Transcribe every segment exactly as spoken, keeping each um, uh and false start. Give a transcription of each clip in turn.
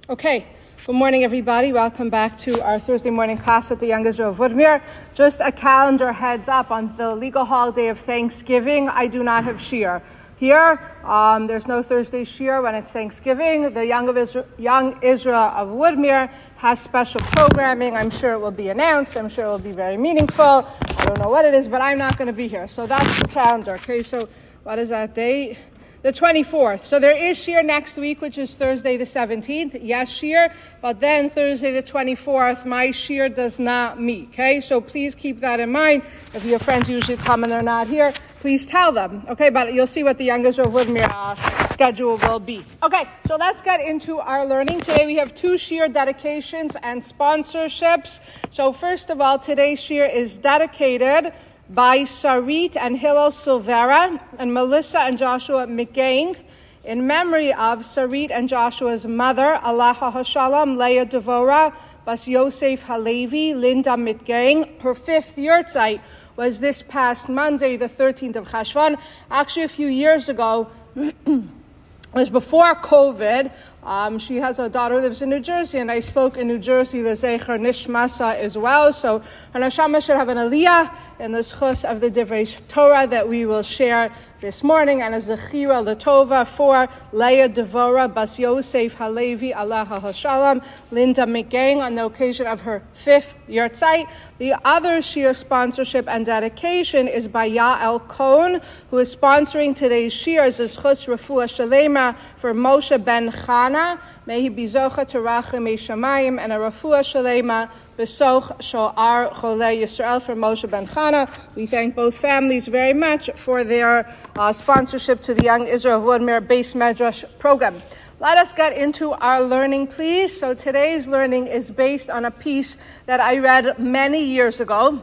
Okay, good morning everybody. Welcome back to our Thursday morning class at the Young Israel of Woodmere. Just a calendar heads up, on the legal holiday of Thanksgiving, I do not have shiur here. Um, there's no Thursday shiur when it's Thanksgiving. The Young, of Israel, Young Israel of Woodmere has special programming. I'm sure it will be announced. I'm sure it will be very meaningful. I don't know what it is, but I'm not going to be here. So that's the calendar. Okay, so what is that date? The twenty-fourth. So there is shiur next week, which is Thursday the seventeenth. Yes, shiur. But then Thursday the twenty-fourth, my shiur does not meet. Okay, so please keep that in mind. If your friends usually come and they're not here, please tell them. Okay, but you'll see what the Young Israel of Woodmere uh, schedule will be. Okay, so let's get into our learning. Today we have two shiur dedications and sponsorships. So first of all, today's shiur is dedicated by Sarit and Hillel Silvera and Melissa and Joshua McGang in memory of Sarit and Joshua's mother, Alaha Hashalom, Leah Devora, Bas Yosef Halevi, Linda McGang. Her fifth yurtzeit was this past Monday, the thirteenth of Cheshvan. Actually, a few years ago, it was before COVID. Um, she has a daughter who lives in New Jersey, and I spoke in New Jersey, the Zecher Nishmasa as well. So her neshama should have an aliyah in the schus of the Divrei Torah that we will share this morning, and a zechira letova for Leah Devora Bas Yosef Halevi Alaha Hashalom, Linda McGang, on the occasion of her fifth yurtzeit. The other shiur sponsorship and dedication is by Yael Cohn, who is sponsoring today's shiur as a schus refuah shalema for Moshe ben Chana. May he be zocha to rachem shamayim, and a refuah shalema b'soch sho'ar cholei Yisrael for Moshe ben Chana. We thank both families very much for their uh, sponsorship to the Young Israel of Woodmere Beis Medrash program. Let us get into our learning, please. So today's learning is based on a piece that I read many years ago.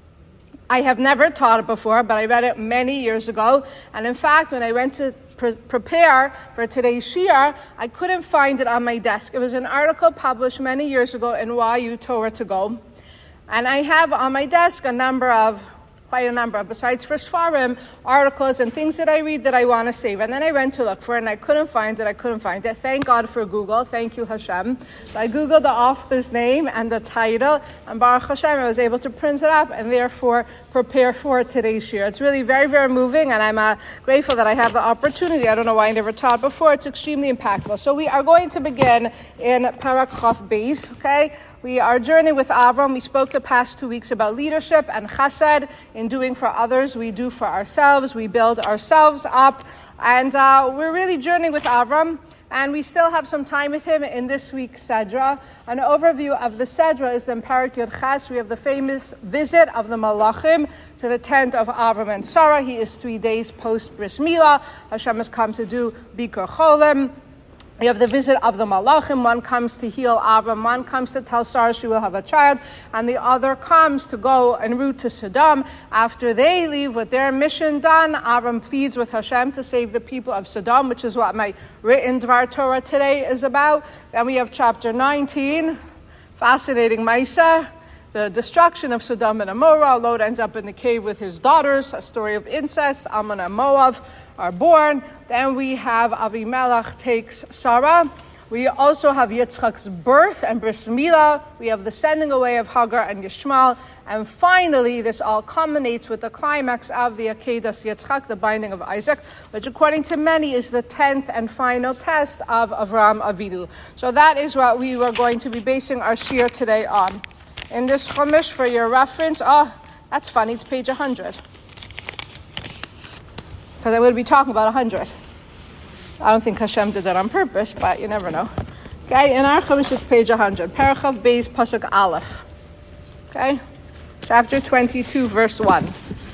I have never taught it before, but I read it many years ago. And in fact, when I went to pre- prepare for today's shiur, I couldn't find it on my desk. It was an article published many years ago in Y U Torah to Go. And I have on my desk a number of quite a number, besides for Sfarim, articles and things that I read that I want to save. And then I went to look for it, and I couldn't find it, I couldn't find it. Thank God for Google. Thank you, Hashem. So I Googled the author's name and the title, and Baruch Hashem, I was able to print it up and therefore prepare for today's shiur. It's really very, very moving, and I'm uh, grateful that I have the opportunity. I don't know why I never taught before. It's extremely impactful. So we are going to begin in Parak Chaf Beis, okay? We are journeying with Avram. We spoke the past two weeks about leadership and chesed. In doing for others, we do for ourselves. We build ourselves up. And uh, we're really journeying with Avram. And we still have some time with him in this week's Sedra. An overview of the Sedra is in Parak Yud Ches. We have the famous visit of the Malachim to the tent of Avram and Sarah. He is three days post Bris Milah. Hashem has come to do Bikur Cholim. We have the visit of the Malachim. One comes to heal Avram, one comes to tell Sarah she will have a child, and the other comes to go en route to Sodom. After they leave with their mission done, Avram pleads with Hashem to save the people of Sodom, which is what my written Dvar Torah today is about. Then we have chapter nineteen, fascinating Maisa, the destruction of Sodom and Amorah. Lot ends up in the cave with his daughters, a story of incest. Ammon and Moab are born. Then we have Avimelech takes Sarah. We also have Yitzchak's birth and Bris Milah. We have the sending away of Hagar and Yishmael. And finally, this all culminates with the climax of the Akedas Yitzchak, the binding of Isaac, which according to many is the tenth and final test of Avram Avinu. So that is what we were going to be basing our shiur today on. In this Chumash, for your reference, oh, that's funny, it's page one hundred. Because I would be talking about one hundred. I don't think Hashem did that on purpose, but you never know. Okay, in our Chumash, it's page one hundred. Parak Chaf Beis, Pasuk Aleph. Okay, chapter twenty-two, verse one.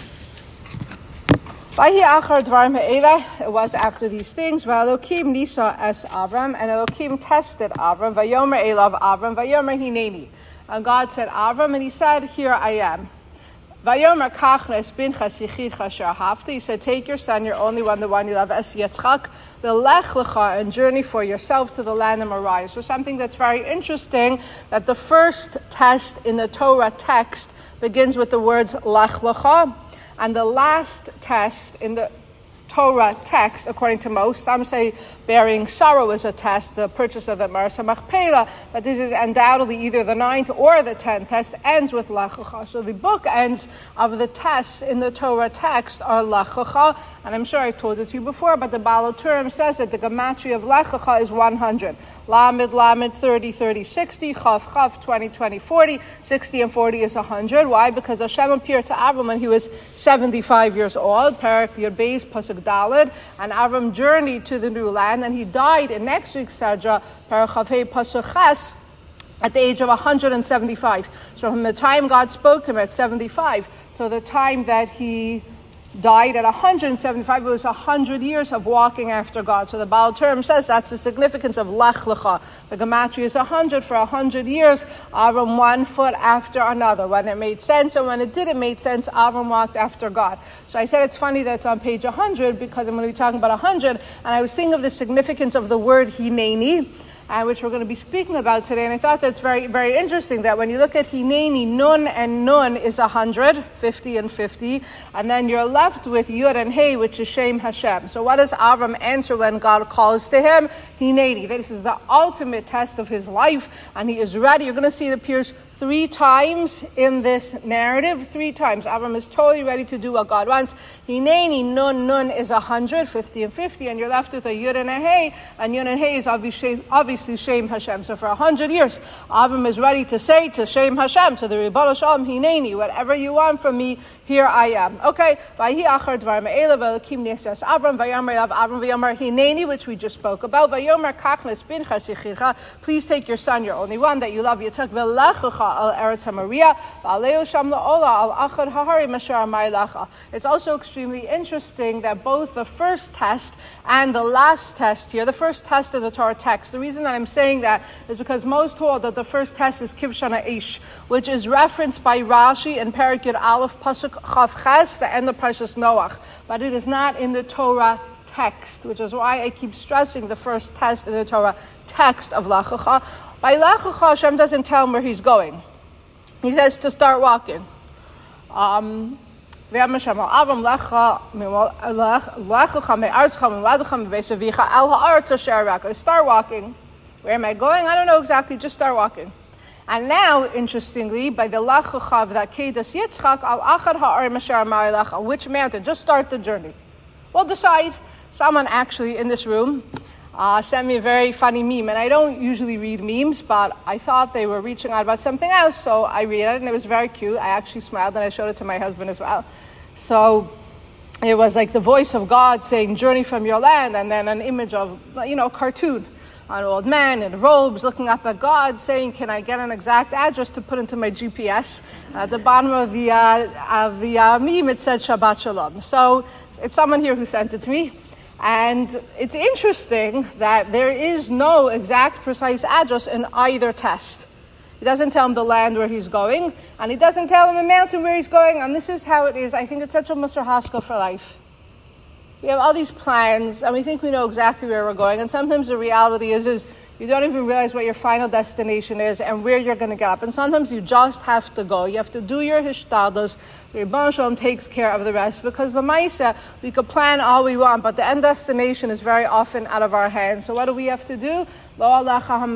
It was after these things, V'Elokim nisa es Avram, and Elokim tested Avram, Vayomer elav Avram, Vayomer hineni. And God said, Avram, and he said, here I am. Vayomer kachnes binchas yichidcha sharhafta. He said, take your son, your only one, the one you love, es Yitzchak, v'lech lecha, and journey for yourself to the land of Moriah. So something that's very interesting, that the first test in the Torah text begins with the words lech lecha, and the last test in the Torah text, according to most. Some say bearing sorrow is a test, the purchase of the Marasa Machpelah, but this is undoubtedly either the ninth or the tenth test, ends with Lech Lecha. So the book ends of the tests in the Torah text are Lech Lecha, and I'm sure I've told it to you before, but the Baal HaTurim says that the gematria of Lech Lecha is one hundred. Lamed, Lamed, thirty, thirty, sixty, Chav, Chav, twenty, twenty, forty, sixty and forty is one hundred. Why? Because Hashem appeared to Avram when he was seventy-five years old, Parak Yud Beis, Pasuk Daled, and Avram journeyed to the new land, and he died in next week's Sedra, Parak Chav Hei, Pasuk Ches, at the age of one hundred seventy-five. So from the time God spoke to him at seventy-five to the time that he died at one hundred seventy-five, it was one hundred years of walking after God. So the Baal HaTurim says that's the significance of Lech Lecha. The gematria is one hundred. For one hundred years, Avram one foot after another. When it made sense and when it didn't make sense, Avram walked after God. So I said it's funny that it's on page one hundred because I'm going to be talking about one hundred, and I was thinking of the significance of the word Hineni, Uh, which we're going to be speaking about today. And I thought that's very, very interesting that when you look at Hineni, Nun and Nun is one hundred, fifty and fifty, and then you're left with Yud and Hey, which is Shem Hashem. So what does Avram answer when God calls to him? Hineni. This is the ultimate test of his life, and he is ready. You're going to see it appears three times in this narrative. Three times. Avram is totally ready to do what God wants. Hineni, Nun, Nun is one hundred, fifty and fifty, and you're left with a Yud and a Hey, and Yud and Hey is obviously, obviously Shem Hashem. So for one hundred years, Avram is ready to say to Shem Hashem, to the Ribono Shalom, Hineni, whatever you want from me, here I am. Okay, Vayhi achar dvar me'ela v'elakim nesas Avram v'yamar elav Avram v'yamar Hineni, which we just spoke about. V'yomar kachnes binchas yichircha, please take your son, your only one that you love, Yitzchak, v'lechacha al eretz hamaria v'aleo sham la'ola al achad hahari mashar ma'elacha. It's also extremely interesting that both the first test and the last test here, the first test of the Torah text, the reason that I'm saying that is because most hold that the first test is Kivshana Eish, which is referenced by Rashi in Parak Yud Aleph Pasuk Chav Ches, the end of Parshas Noach, but it is not in the Torah text, which is why I keep stressing the first test in the Torah text of Lech Lecha. By Lech Lecha, Hashem doesn't tell him where he's going. He says to start walking. Um, Start walking. Where am I going? I don't know exactly. Just start walking. And now, interestingly, by the Lech Lecha of that Kedas Yitzchak al Achad Ha'ar Mashar Ma'alecha, which mountain? Just start the journey. We'll decide. Someone actually in this room uh, sent me a very funny meme, and I don't usually read memes, but I thought they were reaching out about something else, so I read it, and it was very cute. I actually smiled, and I showed it to my husband as well. So it was like the voice of God saying, "Journey from your land," and then an image of, you know, cartoon. An old man in robes looking up at God saying, "Can I get an exact address to put into my G P S?" At the bottom of the uh, of the uh, meme, it said Shabbat Shalom. So it's someone here who sent it to me. And it's interesting that there is no exact precise address in either test. He doesn't tell him the land where he's going, and he doesn't tell him the mountain where he's going, and this is how it is. I think it's such a Musar Haskell for life. We have all these plans, and we think we know exactly where we're going, and sometimes the reality is, is you don't even realize what your final destination is and where you're going to get up. And sometimes you just have to go. You have to do your hishtadlus. The Ribono Shalom takes care of the rest, because the Maisa, we could plan all we want, but the end destination is very often out of our hands. So what do we have to do? You're not going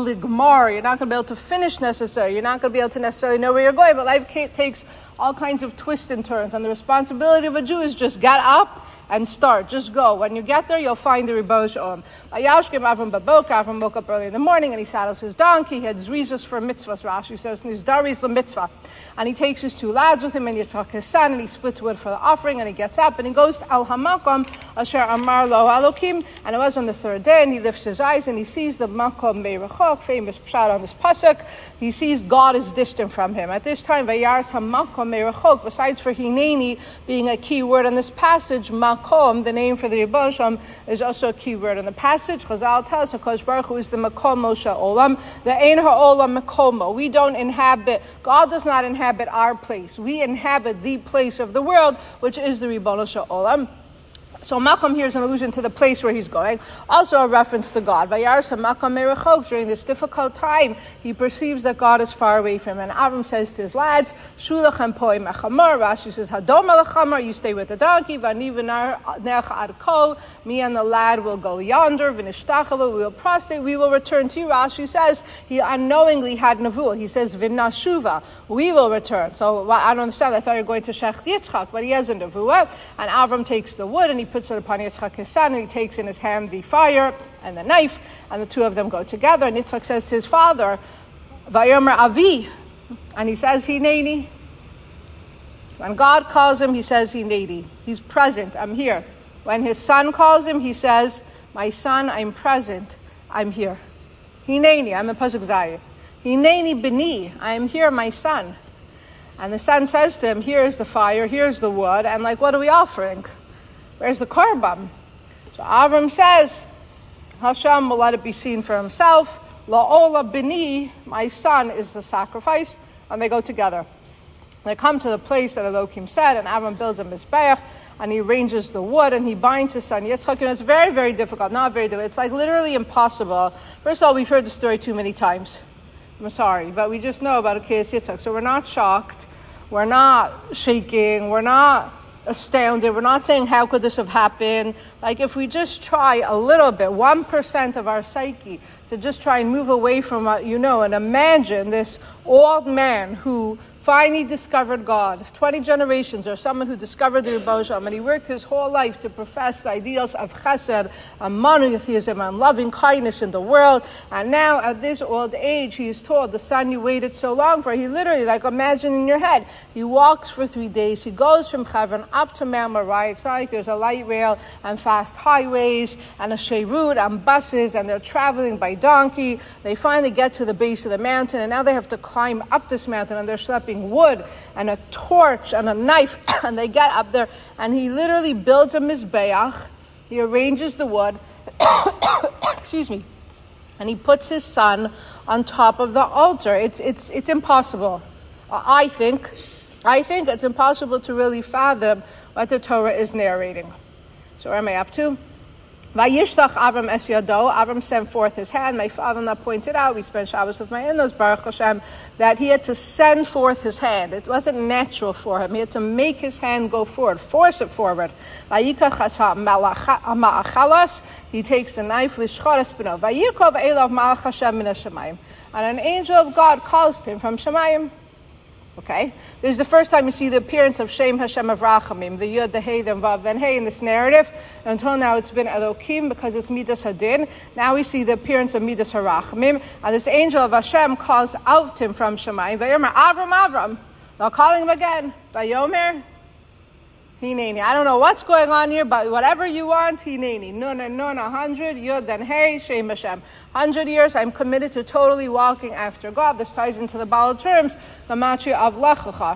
to be able to finish necessarily. You're not going to be able to necessarily know where you're going, but life takes all kinds of twists and turns, and the responsibility of a Jew is just get up and start. Just go. When you get there, you'll find the Ribono Shalom. Avram Babok, Avram woke up early in the morning and he saddles his donkey. He had zrizos for mitzvahs. Rashi says, Nizdaris the mitzvah. And he takes his two lads with him and Yitzchak his son, and he splits wood for the offering, and he gets up and he goes to Al Hamakom Asher Amar Lo Elokim. And it was on the third day, and he lifts his eyes and he sees the Makom Meirachok, famous pshat on this pasuk. He sees God is distant from him. At this time, Vayars Hamakom Meirachok, besides for Hineni being a key word in this passage, Makom, the name for the Ribono Shalom, is also a key word in the passage. Chazal tells us HaKadosh Baruch Hu is the Makom Moshe Olam, the Ein HaOlam Makomo. We don't inhabit, God does not inhabit our place. We inhabit the place of the world, which is the Ribono Shalom. So Makom here is an allusion to the place where he's going. Also a reference to God. Vayarsa Makom merachok. During this difficult time, he perceives that God is far away from him. And Avram says to his lads, Shulachem poim echamar. Rashi says, Hadom alachamar. You stay with the donkey. Vani v'nercha adko. Me and the lad will go yonder. V'nishtachava. We will prostrate. We will return to you. Rashi says he unknowingly had nevuah. He says v'nashuva. We will return. So well, I don't understand. I thought you were going to Shech Yitzchak, but he has a nevuah. And Avram takes the wood and he puts it upon Yitzchak his son, and he takes in his hand the fire and the knife, and the two of them go together. And Yitzchak says to his father, Vayomer Avi, and he says, Hineni. When God calls him, he says, Hineni. He's present, I'm here. When his son calls him, he says, my son, I'm present, I'm here. Hineni, I'm in Pasuk Zayin. Hineni b'ni, I am here, my son. And the son says to him, here's the fire, here's the wood, and like, what are we offering? Where's the korban? So Avram says, Hashem will let it be seen for himself. La'ola b'ni, my son is the sacrifice. And they go together. They come to the place that Elohim said, and Avram builds a mizbeach, and he arranges the wood, and he binds his son Yitzchak. You know, it's very, very difficult. Not very difficult. It's like literally impossible. First of all, we've heard the story too many times. I'm sorry, but we just know about Akeas Yitzchak. So we're not shocked. We're not shaking. We're not astounded. We're not saying, how could this have happened? Like, if we just try a little bit, one percent of our psyche, to just try and move away from what you know, and imagine this old man who finally discovered God, twenty generations, or someone who discovered the Rebbe Shalom, and he worked his whole life to profess the ideals of chesed, and monotheism, and loving kindness in the world, and now at this old age, he is told, the son you waited so long for, he literally, like imagine in your head, he walks for three days, he goes from Hebron up to Mount Moriah. It's not like there's a light rail and fast highways, and a sheirut and buses, and they're traveling by donkey. They finally get to the base of the mountain, and now they have to climb up this mountain, and they're schlepping wood and a torch and a knife, and they get up there, and he literally builds a mizbeach. He arranges the wood, excuse me, and he puts his son on top of the altar. It's it's it's impossible. Uh, I think, I think it's impossible to really fathom what the Torah is narrating. So where am I up to? Vayishtach Avram es yado. Avram sent forth his hand. My father-in-law pointed out, we spent Shabbos with my in-laws, Baruch Hashem, that he had to send forth his hand. It wasn't natural for him. He had to make his hand go forward, force it forward. Vayikach ma'achalas. He takes the knife, lishchoras b'no. Vayikov elav malach Hashem min hashamayim. And an angel of God calls to him from Shemayim. Okay? This is the first time you see the appearance of Shem Hashem of Rachamim, the Yud, the Hey, the Vav, then Hey in this narrative. Until now it's been Elokim because it's Midas Hadin. Now we see the appearance of Midas HaRachamim. And this angel of Hashem calls out to him from Shemayim. Vayomer, Avram, Avram. Now calling him again. Vayomer, Hineni. I don't know what's going on here, but whatever you want, Hineni. Nun and Nun, a hundred, Yud and Hey, Shem Hashem. Hundred years, I'm committed to totally walking after God. This ties into the Baal terms, the Matri of Lechacha.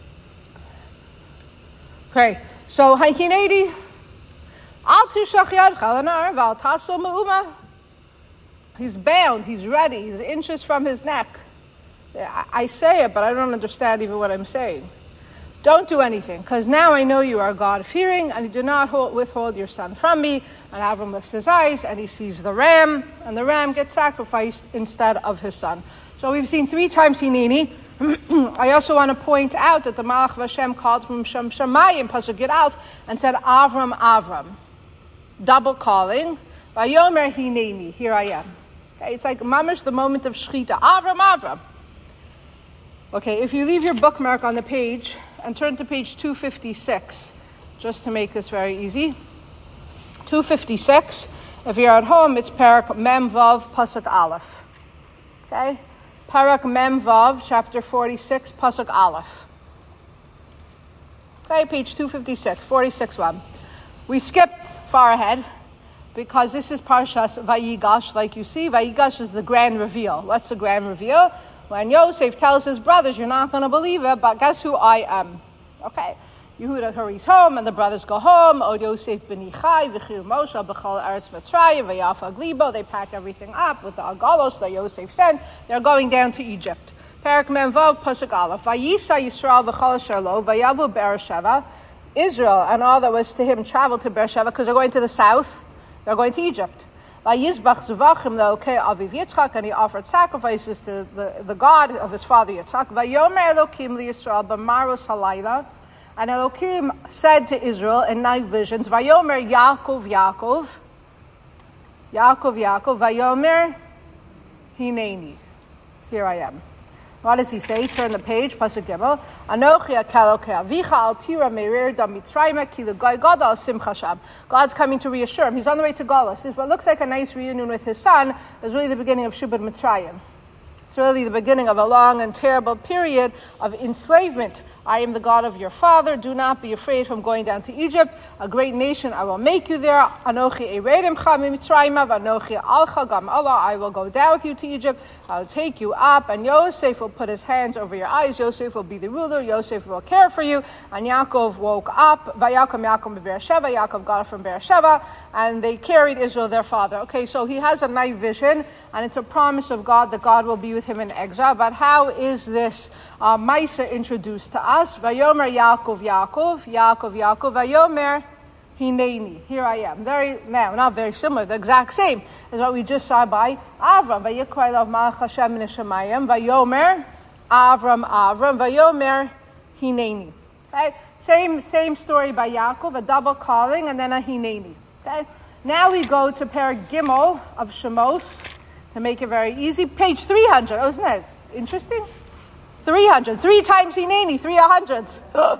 Okay, so Hineni, Al Tishach Yad Chalanar, Val Taso Me'uma. He's bound, he's ready, he's inches from his neck. I say it, but I don't understand even what I'm saying. Don't do anything, because now I know you are God-fearing, and you do not hold, withhold your son from me. And Avram lifts his eyes, and he sees the ram, and the ram gets sacrificed instead of his son. So we've seen three times Hineni. I also want to point out that the Malach of Hashem called from Shem Shemayim, Pasuk Yud Aleph, and said, Avram, Avram. Double calling. Vayomer Hineni, here I am. Okay, it's like mamish, the moment of Shechita. Avram, Avram. Okay, if you leave your bookmark on the page, and turn to page two fifty-six, just to make this very easy. two fifty-six. If you're at home, it's Parak Mem Vav Pasuk Aleph. Okay? Parak Mem Vav, chapter forty-six, Pasuk Aleph. Okay, page two fifty-six, forty-six one. We skipped far ahead because this is Parshas Vayigash, like you see. Vayigash is the grand reveal. What's the grand reveal? When Yosef tells his brothers, you're not going to believe it, but guess who I am? Okay. Yehuda hurries home, and the brothers go home. Od Yosef ben Ichai, v'chil Moshe, b'chol eretz Mitzrayim, v'yafa glibo. They pack everything up with the agalos that Yosef sent. They're going down to Egypt. Perak Mem Vav, Pasuk Aleph. Vayisa Yisrael v'chol asher lo, v'yavu Be'er Sheva. Israel and all that was to him traveled to Beersheba because they're going to the south. They're going to Egypt. Vayizbach zuvachim le'elokei aviv Yitzchak, and he offered sacrifices to the, the God of his father Yitzchak. Vayomer Elokim liYisrael b'maros halayla, and Elokim said to Israel in night visions, Vayomer Yaakov Yaakov, Yaakov Yaakov, Vayomer Hineni, here I am. What does he say? Turn the page, Pasuk Gimel. Anochi akalokei avicha al tira merir da mitzrayim ki l'goy gadol simcha sham. God's coming to reassure him. He's on the way to Galus. What looks like a nice reunion with his son is really the beginning of Shibud Mitzrayim. It's really the beginning of a long and terrible period of enslavement. I am the God of your father. Do not be afraid from going down to Egypt. A great nation I will make you there. Anochi eredimcha mimitzrayim v'anochi alcha gam Allah. I will go down with you to Egypt. I will take you up. And Yosef will put his hands over your eyes. Yosef will be the ruler. Yosef will care for you. And Yaakov woke up. Vayakam Yaakov be'Beersheba. Yaakov got up from Beersheba. And they carried Israel, their father. Okay, so he has a night vision. And it's a promise of God that God will be with him in exile. But how is this uh, Maisa introduced to us? Vayomer Yaakov Yaakov, Yaakov Yaakov, Vayomer Hineni. Here I am. Very, now, not very similar, the exact same as what we just saw by Avram. Vayikra elav malach Hashem min hashamayim, Vayomer Avram Avram, Vayomer Hineni. Okay? Same, same story by Yaakov, a double calling, and then a Hineni. Okay? Now we go to Perek Gimel of Shemos. To make it very easy, page three hundred. Oh, isn't that interesting? three hundred. Three times Hineni, three hundreds.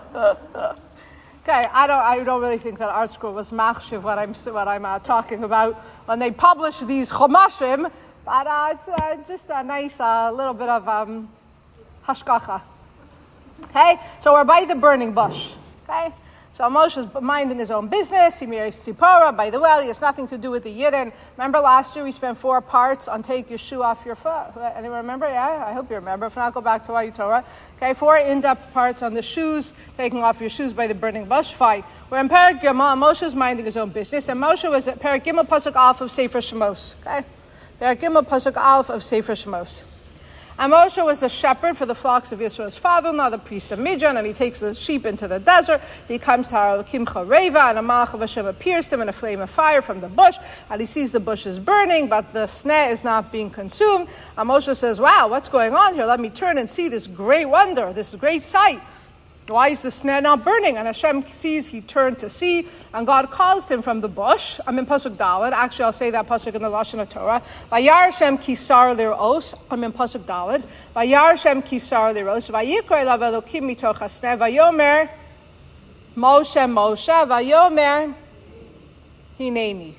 Okay, I don't I don't really think that our school was machshiv what I'm, what I'm uh, talking about when they publish these chomashim, but uh, it's uh, just a nice uh, little bit of um, hashkacha. Okay, so we're by the burning bush. Okay? So Moshe's minding his own business. He marries Tzipora by the well. He has nothing to do with the Yidden. Remember last year we spent four parts on take your shoe off your foot. Anyone remember? Yeah, I hope you remember. If not, go back to Vayu Torah. Okay, four in-depth parts on the shoes, taking off your shoes by the burning bush. Fine. We're in Perek Gimel, and Moshe's minding his own business. And Moshe was at Perek Gimel Pasuk Aleph of Sefer Shemos. Okay, Perek Gimel Pasuk Aleph of Sefer Shemos. And Moshe was a shepherd for the flocks of Israel's father-in-law, the priest of Midian, and he takes the sheep into the desert. He comes to Elokim Chareva, and a Malach of Hashem appears to him in a flame of fire from the bush, and he sees the bush is burning, but the sneh is not being consumed. And Moshe says, wow, what's going on here? Let me turn and see this great wonder, this great sight. Why is the sneh not burning? And Hashem sees, he turned to see, and God calls him from the bush. I'm in Pasuk Dalet. Actually, I'll say that Pasuk in the Lashon Torah. Vayar Hashem kisar liros. I'm in Pasuk Dalet. Vayar Hashem kisar liros. Vayikra elav Elokim mitoch hasneh. Vayomer Moshe Moshe. Vayomer Hineni.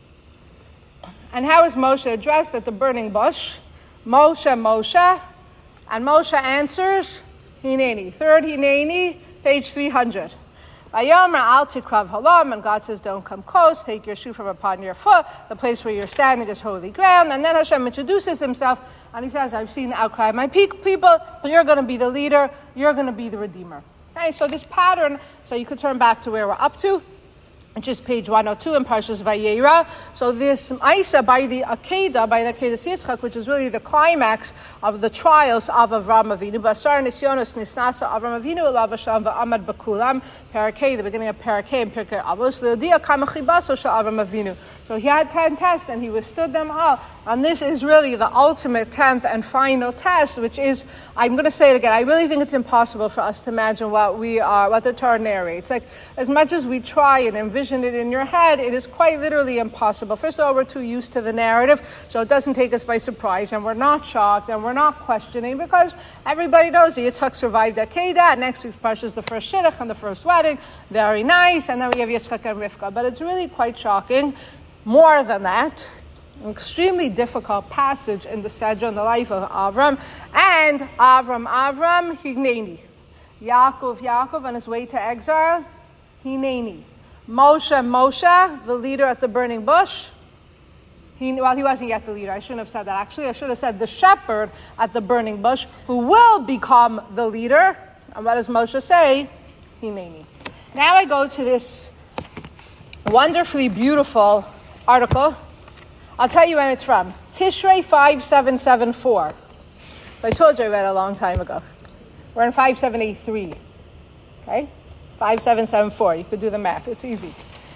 And how is Moshe addressed at the burning bush? Moshe Moshe. And Moshe answers, Hineni. Third Hineni, page three hundred. Vayomer al tikrav halam, and God says, don't come close, take your shoe from upon your foot, the place where you're standing is holy ground. And then Hashem introduces himself, and he says, I've seen the outcry of my people, you're going to be the leader, you're going to be the redeemer. Okay, so this pattern, so you could turn back to where we're up to, which is page one oh two in Parshas Vayera. So this Maisa by the Akedah, by the Akedah Yitzchak, which is really the climax of the trials of Avram Avinu. Basar Nisyonos Nisnasa Avram Avinu Elav Hashem V'Amad B'Kulam. Parakeh, the beginning of Parakeh and Pirkei Avos. Leodia Kamachibaso Shel Avram Avinu. So he had ten tests and he withstood them all. And this is really the ultimate tenth and final test, which is, I'm going to say it again, I really think it's impossible for us to imagine what we are, what the Torah narrates. Like, as much as we try and envision it in your head, it is quite literally impossible. First of all, we're too used to the narrative, so it doesn't take us by surprise, and we're not shocked, and we're not questioning, because everybody knows that Yitzchak survived Akedah. Next week's parsha is the first shidduch and the first wedding. Very nice, and then we have Yitzchak and Rivka. But it's really quite shocking. More than that, an extremely difficult passage in the Sedra in the life of Avram. And Avram, Avram, Hineni. Yaakov, Yaakov on his way to exile, Hineni. Moshe, Moshe, the leader at the burning bush. He, well, he wasn't yet the leader. I shouldn't have said that. Actually, I should have said the shepherd at the burning bush, who will become the leader. And what does Moshe say? Hineni. Now I go to this wonderfully beautiful article. I'll tell you when it's from. Tishrei five seven seven four. I told you I read it a long time ago. We're in five seven eight three. Okay? five seven seven four. You could do the math. It's easy.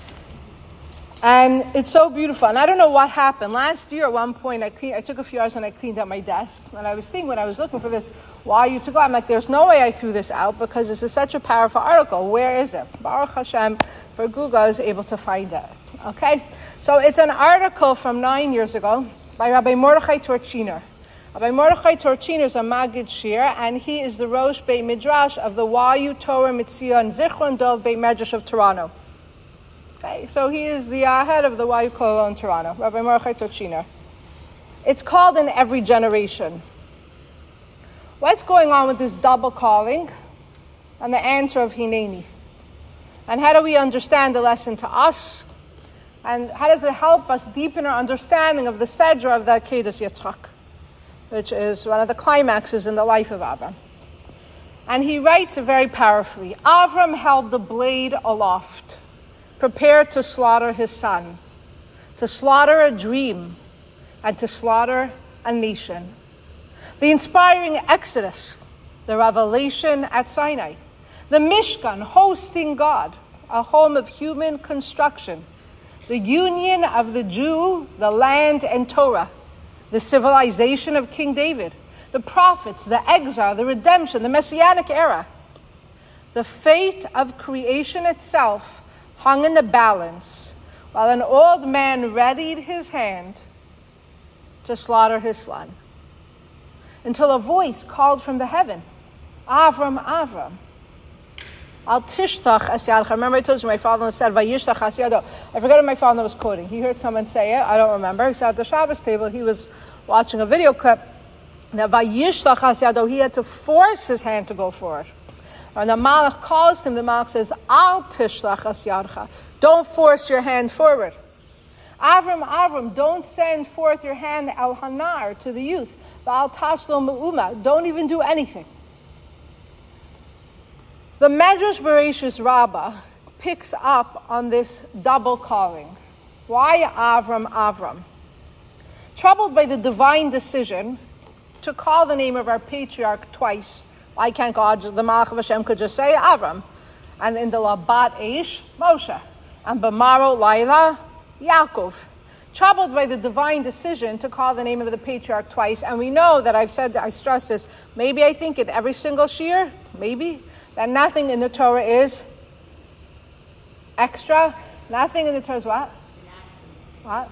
And it's so beautiful. And I don't know what happened. Last year, at one point, I, clean, I took a few hours and I cleaned up my desk. And I was thinking, when I was looking for this, why you to go, I'm like, there's no way I threw this out because this is such a powerful article. Where is it? Baruch Hashem, for Google, I was able to find it. Okay? So it's an article from nine years ago by Rabbi Mordechai Torchiner. Rabbi Mordechai Torchiner is a Magid Shir, and he is the Rosh Beit Midrash of the Y U Torah Mitzia and Zichron Dov Beit Medrash of Toronto. Okay, so he is the uh, head of the Y U Kollel in Toronto, Rabbi Mordechai Torchiner. It's called In Every Generation. What's going on with this double calling? And the answer of Hineni. And how do we understand the lesson to us? And how does it help us deepen our understanding of the Sedra of the Akedas Yitzchak, which is one of the climaxes in the life of Avram. And he writes it very powerfully. Avram held the blade aloft, prepared to slaughter his son, to slaughter a dream, and to slaughter a nation. The inspiring Exodus, the revelation at Sinai, the Mishkan hosting God, a home of human construction, the union of the Jew, the land, and Torah, the civilization of King David, the prophets, the exile, the redemption, the Messianic era. The fate of creation itself hung in the balance, while an old man readied his hand to slaughter his son. Until a voice called from the heaven, Avram, Avram. Al tishtach as yadcha. Remember I told you my father said, Vayishtach as yado. I forgot what my father was quoting. He heard someone say it. I don't remember. He sat at the Shabbos table. He was watching a video clip that Vayishtach as yado. He had to force his hand to go forward. And the Malach calls him, the Malach says, Al tishlach as yadcha. Don't force your hand forward. Avram, Avram, don't send forth your hand al hanar, to the youth. Al taslo me'uma. Don't even do anything. The Medrash Bereshis Rabbah picks up on this double calling. Why Avram, Avram? Troubled by the divine decision to call the name of our patriarch twice. Why can't God, the Malach of Hashem could just say Avram? And in the Labat Eish, Moshe. And B'maro Laila, Yaakov. Troubled by the divine decision to call the name of the patriarch twice. And we know that I've said, I stress this, maybe I think it every single shir, maybe, that nothing in the Torah is extra. Nothing in the Torah is what? What?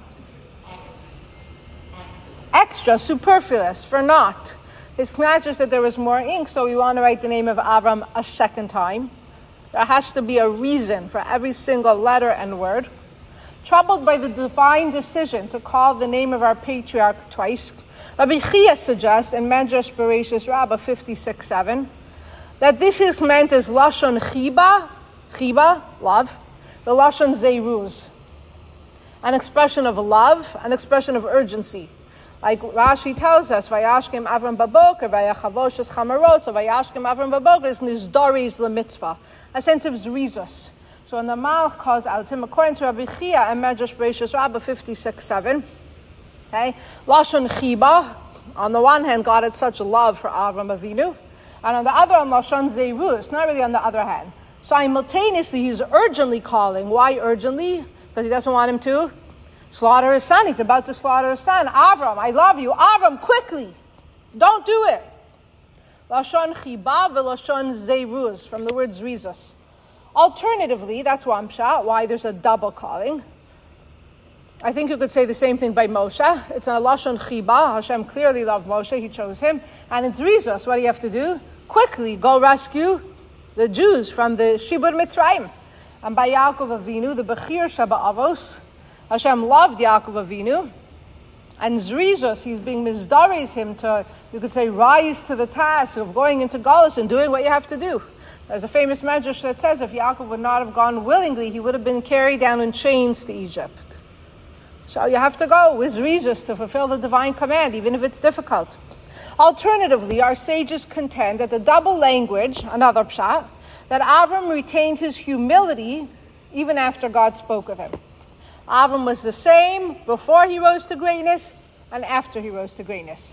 Extra, superfluous, for naught. It's not just that there was more ink, so we want to write the name of Avram a second time. There has to be a reason for every single letter and word. Troubled by the divine decision to call the name of our patriarch twice, Rabbi Chia suggests in Medrash Bereshis Rabbah fifty-six seven that this is meant as Lashon Chiba, Chiba, love, the Lashon Zeruz, an expression of love, an expression of urgency. Like Rashi tells us, Vayashkim Avram Baboker, Vayachavosh es Chamaros, or Vayashkim Avram Baboker is Nizdoris LeMitzvah, a sense of Zrizus. So when the Malach calls out to him, according to Rabbi Chia and Medrash Bereshis Rabbah fifty-six seven, okay, Lashon Chiba, on the one hand, God had such love for Avram Avinu, and on the other, on Lashon Zeruz, not really on the other hand. Simultaneously, he's urgently calling. Why urgently? Because he doesn't want him to slaughter his son. He's about to slaughter his son. Avram, I love you. Avram, quickly. Don't do it. Lashon Chiba v'Lashon Zeruz, from the word Zrizus. Alternatively, that's one pshat, why there's a double calling. I think you could say the same thing by Moshe. It's a Lashon Chiba. Hashem clearly loved Moshe. He chose him. And it's Zrizus. What do you have to do? Quickly go rescue the Jews from the Shibur Mitzrayim. And by Yaakov Avinu, the Bechir Shabbat Hashem loved Yaakov Avinu. And Zrizus, he's being mizdaris him to, you could say, rise to the task of going into Galus and doing what you have to do. There's a famous medrash that says if Yaakov would not have gone willingly, he would have been carried down in chains to Egypt. So you have to go with Zrizus to fulfill the divine command, even if it's difficult. Alternatively, our sages contend that the double language, another pshat, that Avram retained his humility even after God spoke of him. Avram was the same before he rose to greatness and after he rose to greatness.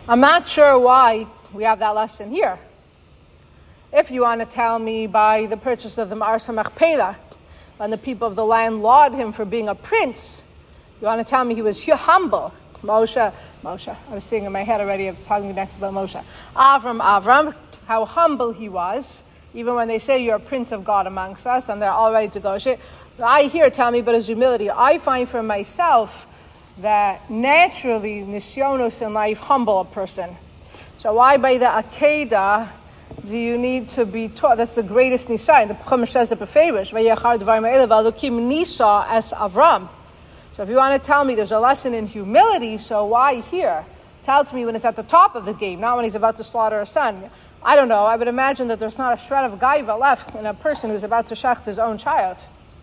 I'm not sure why we have that lesson here. If you want to tell me by the purchase of the Ma'aras HaMachpelah, when the people of the land lauded him for being a prince, you want to tell me he was humble. Moshe, Moshe, I was thinking in my head already of telling you next about Moshe. Avram, Avram, how humble he was, even when they say you're a prince of God amongst us, and they're all ready to go. I hear tell me about his humility. I find for myself that naturally, nisyonos in life humble a person. So why by the Akedah do you need to be taught? That's the greatest nisayon. The Chumash says it beferish. Vayachar dvarim ha'ele v'Elokim nisa es Avram. So if you want to tell me there's a lesson in humility, so why here? Tell it to me when it's at the top of the game, not when he's about to slaughter a son. I don't know. I would imagine that there's not a shred of gaiva left in a person who's about to shecht his own child.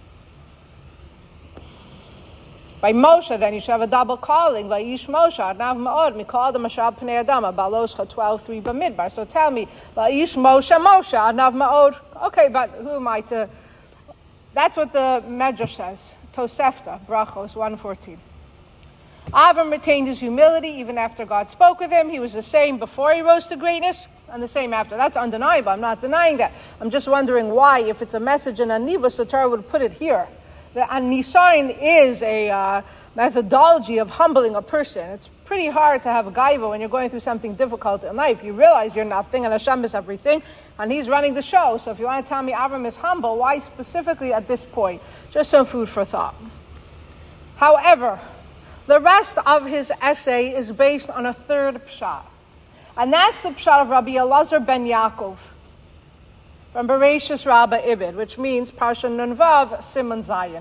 By Moshe, then, you should have a double calling. By Yish Moshe, Adnav Ma'od, Mikol the Mashal Pnei Adama, Baloscha twelve three Bamidbar. So tell me, by Yish Moshe, Moshe, Adnav Ma'od. Okay, but who am I to... That's what the Medrash says. Tosefta, Brachos one fourteen. Avram retained his humility even after God spoke with him. He was the same before he rose to greatness, and the same after. That's undeniable. I'm not denying that. I'm just wondering why, if it's a message in Anivus, the Torah would put it here. The Nisayin is a uh, methodology of humbling a person. It's pretty hard to have a gaiva when you're going through something difficult in life. You realize you're nothing and Hashem is everything, and He's running the show. So if you want to tell me Avram is humble, why specifically at this point? Just some food for thought. However, the rest of his essay is based on a third pshat, and that's the pshat of Rabbi Elazar ben Yaakov from Bereshis Rabbah Ibid, which means Parsha Nun Vav Siman Zayin.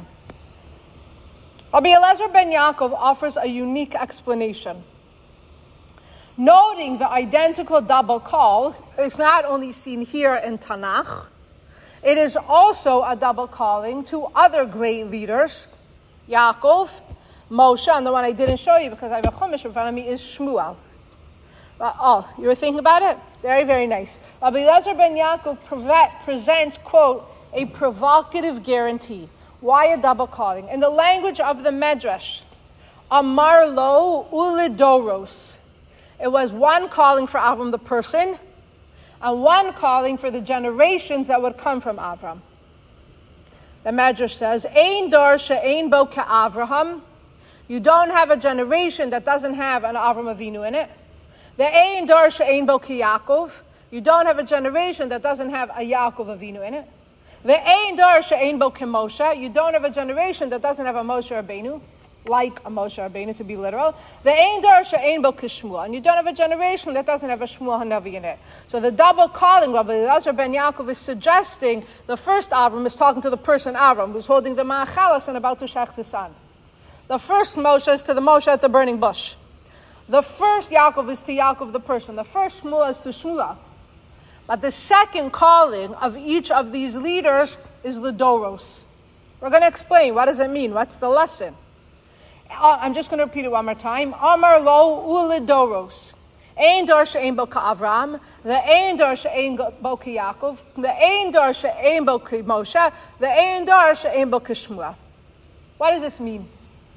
Rabbi Elazar ben Yaakov offers a unique explanation. Noting the identical double call, it's not only seen here in Tanakh, it is also a double calling to other great leaders, Yaakov, Moshe, and the one I didn't show you because I have a Chumash in front of me is Shmuel. Uh, oh, you were thinking about it? Very, very nice. Rabbi Elazar ben Yaakov pre- presents, quote, a provocative guarantee. Why a double calling? In the language of the Medrash, Amar lo ulidoros. It was one calling for Avram the person, and one calling for the generations that would come from Avram. The Medrash says, Ein dar she'ein bo ka'Avraham. You don't have a generation that doesn't have an Avram Avinu in it. The Ein dar she'ein bo Yaakov. You don't have a generation that doesn't have a Yaakov Avinu in it. The Ein dar she'ein bo Moshe. You don't have a generation that doesn't have a Moshe Rabbeinu, like a Moshe Rabbeinu to be literal. The Ein dar she'ein bo Shmuel. And you don't have a generation that doesn't have a Shmuel Hanavi in it. So the double calling, Rabbi Elazar ben Yaakov is suggesting the first Avram is talking to the person Avram, who's holding the Ma'achalas and about to shech the son. The first Moshe is to the Moshe at the burning bush. The first Yaakov is to Yaakov the person. The first Shmuel is to Shmuel. But the second calling of each of these leaders is the Doros. We're going to explain. What does it mean? What's the lesson? I'm just going to repeat it one more time. Amar lo ulidoros. Ein dar she'ein bo Avram. The ein dar she'ein bo Yaakov. The ein dar she'ein bo Moshe. The ein dar she'ein bo Shmuel. What does this mean?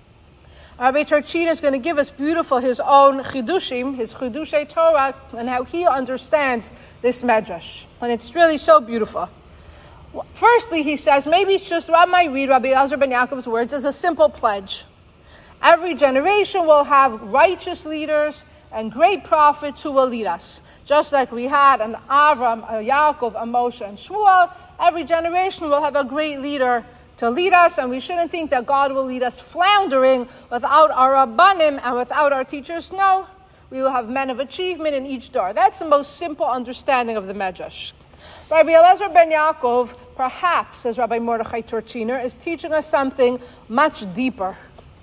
Rabbi Tarchina is going to give us beautiful his own chidushim, his chidushay Torah, and how he understands this medrash. And it's really so beautiful. Firstly, he says, maybe it's just what might read Rabbi Elazar ben Yaakov's words as a simple pledge. Every generation will have righteous leaders and great prophets who will lead us. Just like we had an Avram, a Yaakov, a Moshe, and Shmuel, every generation will have a great leader to lead us, and we shouldn't think that God will lead us floundering without our Rabbanim and without our teachers. No, we will have men of achievement in each door. That's the most simple understanding of the Medrash. Rabbi Elazar ben Yaakov, perhaps, says Rabbi Mordechai Torchiner, is teaching us something much deeper.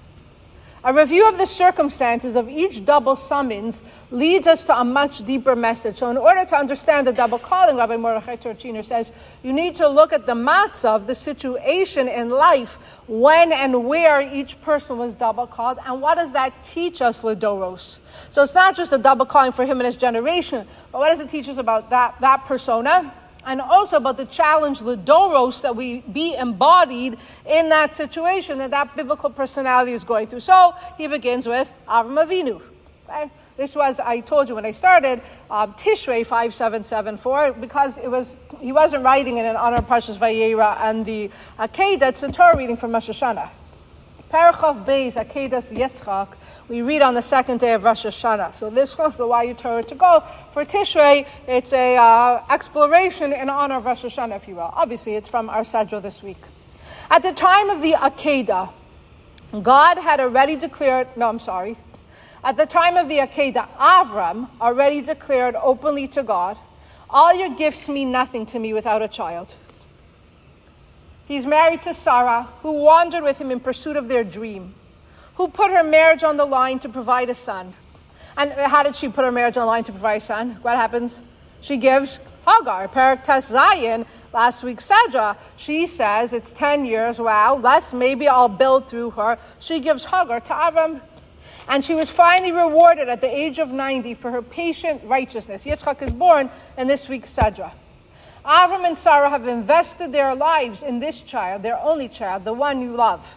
A review of the circumstances of each double summons leads us to a much deeper message. So in order to understand the double calling, Rabbi Mordechai Torchiner says, you need to look at the matzah, the situation in life, when and where each person was double called, and what does that teach us, Lidoros? So it's not just a double calling for him and his generation, but what does it teach us about that, that persona? And also about the challenge, Lidoros, that we be embodied in that situation that that biblical personality is going through. So he begins with Avram Avinu. Okay? This was, I told you when I started, um, Tishrei five seven seven four, because it was he wasn't writing it in honor of Parshas Vayera and the Akedah. It's a Torah reading from Rosh Hashanah. Parachav Beis Akedas Yitzchak, we read on the second day of Rosh Hashanah. So this was the why you Torah to go. For Tishrei, it's a uh, exploration in honor of Rosh Hashanah, if you will. Obviously, it's from our Sedra this week. At the time of the Akedah, God had already declared, no, I'm sorry. At the time of the Akedah, Avram already declared openly to God, all your gifts mean nothing to me without a child. He's married to Sarah, who wandered with him in pursuit of their dream, who put her marriage on the line to provide a son. And how did she put her marriage on the line to provide a son? What happens? She gives Hagar, Perek Tes Zayin, last week's Sedra. She says, it's ten years, wow, let's, maybe I'll build through her. She gives Hagar to Avram. And she was finally rewarded at the age of ninety for her patient righteousness. Yitzchak is born in this week's Sedra. Avram and Sarah have invested their lives in this child, their only child, the one you love.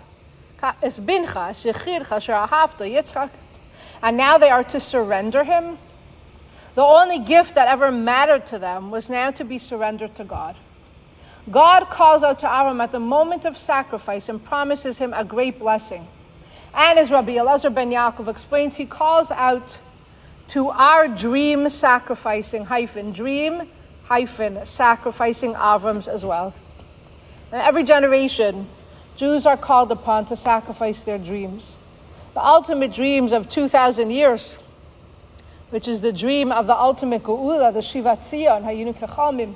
And now they are to surrender him. The only gift that ever mattered to them was now to be surrendered to God. God calls out to Avram at the moment of sacrifice and promises him a great blessing. And as Rabbi Elazar ben Yaakov explains, he calls out to our dream sacrificing, hyphen, dream, hyphen, sacrificing Avrams as well. In every generation, Jews are called upon to sacrifice their dreams. The ultimate dreams of two thousand years, which is the dream of the ultimate Geula, the Shivat Zion, Hayinu Kechalmim.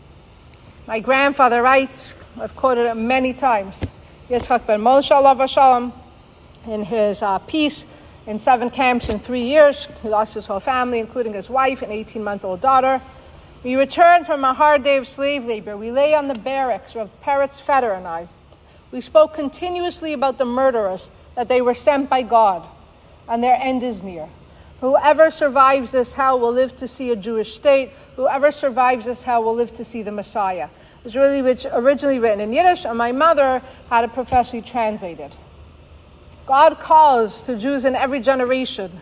My grandfather writes, I've quoted it many times, Yitzchak ben Moshe, alav hashalom, in his uh, piece, in seven camps in three years. He lost his whole family, including his wife and eighteen-month-old daughter. We returned from a hard day of slave labor. We lay on the barracks of Peretz Feder and I. We spoke continuously about the murderers, that they were sent by God, and their end is near. Whoever survives this hell will live to see a Jewish state. Whoever survives this hell will live to see the Messiah. It was really rich, originally written in Yiddish, and my mother had it professionally translated. God calls to Jews in every generation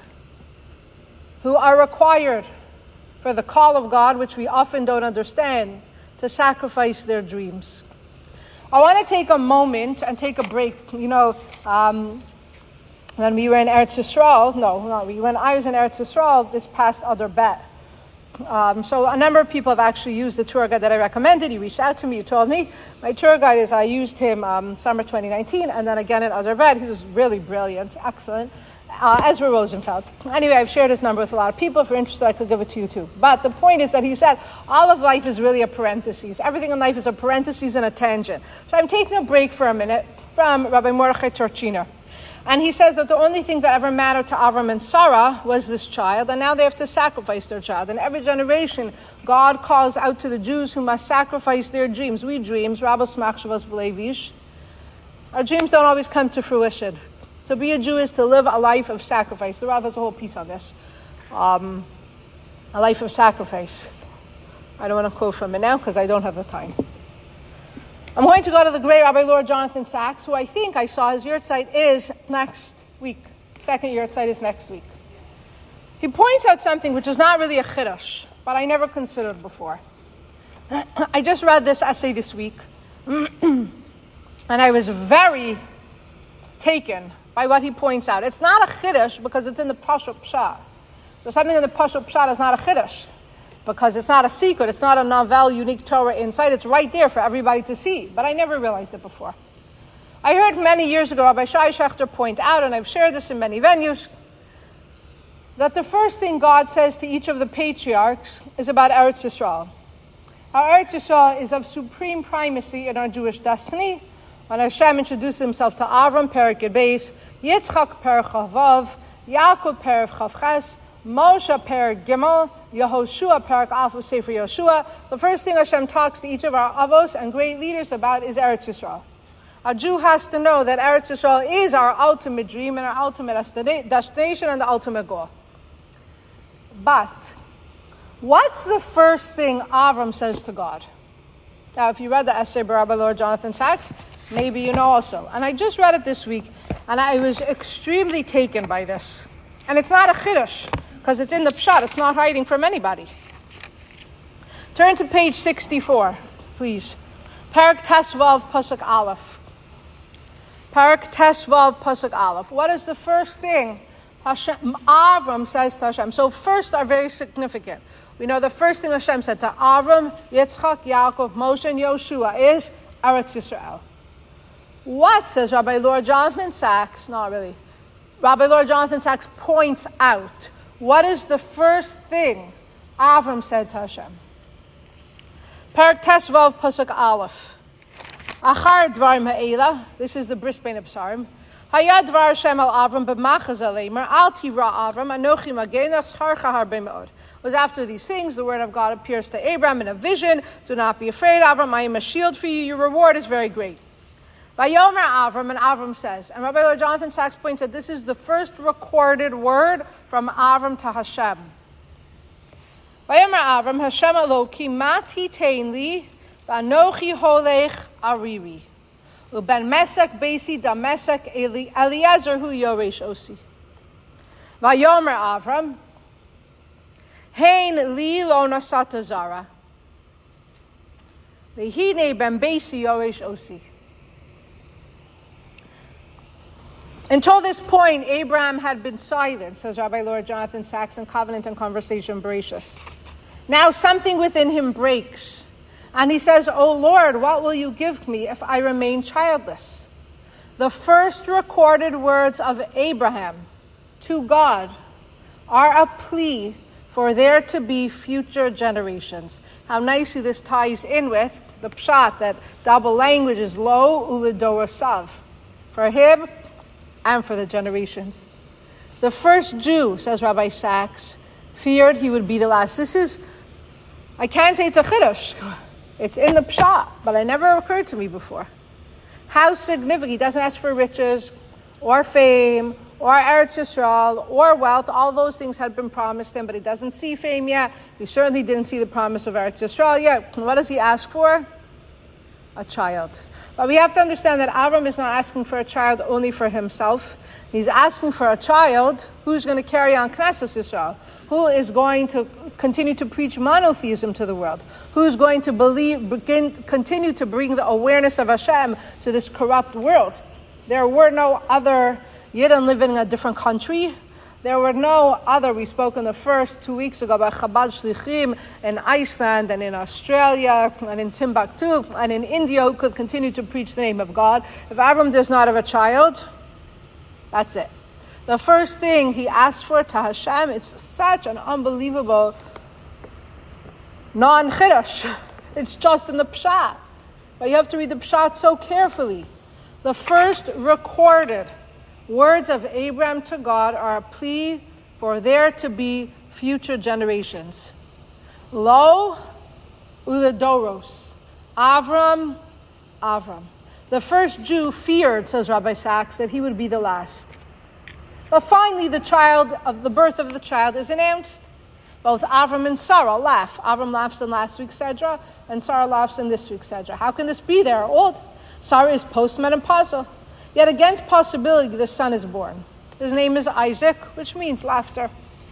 who are required for the call of God, which we often don't understand, to sacrifice their dreams. I want to take a moment and take a break. You know, um, when we were in Eretz Yisrael, no, not we, when I was in Eretz Yisrael this past Adar Bet. Um, so a number of people have actually used the tour guide that I recommended. He reached out to me, he told me. My tour guide is, I used him um, summer twenty nineteen, and then again in Adar Bet. He was really brilliant, excellent. Uh, Ezra Rosenfeld. Anyway, I've shared his number with a lot of people. If you're interested, I could give it to you too. But the point is that he said all of life is really a parenthesis. Everything in life is a parenthesis and a tangent. So I'm taking a break for a minute from Rabbi Mordechai Torchiner. And he says that the only thing that ever mattered to Avram and Sarah was this child, and now they have to sacrifice their child. In every generation, God calls out to the Jews who must sacrifice their dreams. We dreams, Rabbos Machshavos B'Levish. Our dreams don't always come to fruition. To be a Jew is to live a life of sacrifice. The Rav has a whole piece on this. Um, a life of sacrifice. I don't want to quote from it now because I don't have the time. I'm going to go to the great Rabbi Lord Jonathan Sachs, who I think I saw his yurtzeit is next week. Second yurtzeit is next week. He points out something which is not really a chiddush, but I never considered before. I just read this essay this week, and I was very taken by what he points out. It's not a chiddush because it's in the Pashut Pshat. So something in the Pashut Pshat is not a chiddush because it's not a secret. It's not a novel, unique Torah insight. It's right there for everybody to see. But I never realized it before. I heard many years ago Rabbi Shai Shechter point out, and I've shared this in many venues, that the first thing God says to each of the patriarchs is about Eretz Yisrael. Our Eretz Yisrael is of supreme primacy in our Jewish destiny. When Hashem introduced himself to Avram, Perek Beis, Yitzchak, Perek Chavav, Yaakov, Perek Chavches, Moshe, Perek Gimel, Yehoshua, Perek Aleph, Sefer Yehoshua. The first thing Hashem talks to each of our avos and great leaders about is Eretz Yisrael. A Jew has to know that Eretz Yisrael is our ultimate dream and our ultimate destination and the ultimate goal. But what's the first thing Avram says to God? Now, if you read the essay by Rabbi Lord Jonathan Sachs, maybe you know also. And I just read it this week, and I was extremely taken by this. And it's not a chiddush, because it's in the Pshat. It's not hiding from anybody. Turn to page sixty-four, please. Parak Tesvav Pasuk Aleph. Parak Tesvav Pasuk Aleph. What is the first thing Hashem, Avram says to Hashem? So first are very significant. We know the first thing Hashem said to Avram, Yitzchak, Yaakov, Moshe, and Yoshua is Eretz Yisrael. What, says Rabbi Lord Jonathan Sacks, not really, Rabbi Lord Jonathan Sacks points out, what is the first thing Avram said to Hashem? Parak Tesvav Pasuk Aleph. Achar Dvarim Ha'ela, this is the Bris Bein Absarim. Hayad Dvar Hashem al Avram b'machaz aleimer, al tivra Avram, anochi magenach scharcha harbe me'od. Was after these things, the word of God appears to Abraham in a vision. Do not be afraid, Avram, I am a shield for you. Your reward is very great. Vayomer Avram, and Avram says, and Rabbi Lord Jonathan Sacks points out this is the first recorded word from Avram to Hashem. Vayomer Avram, Hashem Eloki, mati tein li, v'anochi holech ariri. Uben mesek beisi da mesek Eliezer hu yoresh osi. Vayomer Avram, Hein li lo nasata zara. V'hine ben beisi yoresh osi. Until this point, Abraham had been silent, says Rabbi Lord Jonathan Sacks in Covenant and Conversation Bereshis. Now something within him breaks. And he says, O Lord, what will you give me if I remain childless? The first recorded words of Abraham to God are a plea for there to be future generations. How nicely this ties in with the pshat that double language is lo uledorasav. For him and for the generations. The first Jew, says Rabbi Sacks, feared he would be the last. This is, I can't say it's a chiddush. It's in the pshat, but it never occurred to me before. How significant. He doesn't ask for riches, or fame, or Eretz Yisrael, or wealth. All those things had been promised him, but he doesn't see fame yet. He certainly didn't see the promise of Eretz Yisrael yet. And what does he ask for? A child. But we have to understand that Avram is not asking for a child only for himself. He's asking for a child who's going to carry on Knesset Yisrael, who is going to continue to preach monotheism to the world, who's going to believe, begin, continue to bring the awareness of Hashem to this corrupt world. There were no other Yidden living in a different country. There were no other, we spoke in the first two weeks ago about Chabad Shlichim in Iceland and in Australia and in Timbuktu and in India who could continue to preach the name of God. If Avram does not have a child, that's it. The first thing he asked for to Hashem, it's such an unbelievable non-chiddush. It's just in the pshat. But you have to read the pshat so carefully. The first recorded words of Abraham to God are a plea for there to be future generations. Lo uledoros. Avram, Avram. The first Jew feared, says Rabbi Sacks, that he would be the last. But finally, the child of the birth of the child is announced. Both Avram and Sarah laugh. Avram laughs in last week's Sedra, and Sarah laughs in this week's Sedra. How can this be? They are old. Sarah is postmenopausal. Yet against possibility, the son is born. His name is Isaac, which means laughter.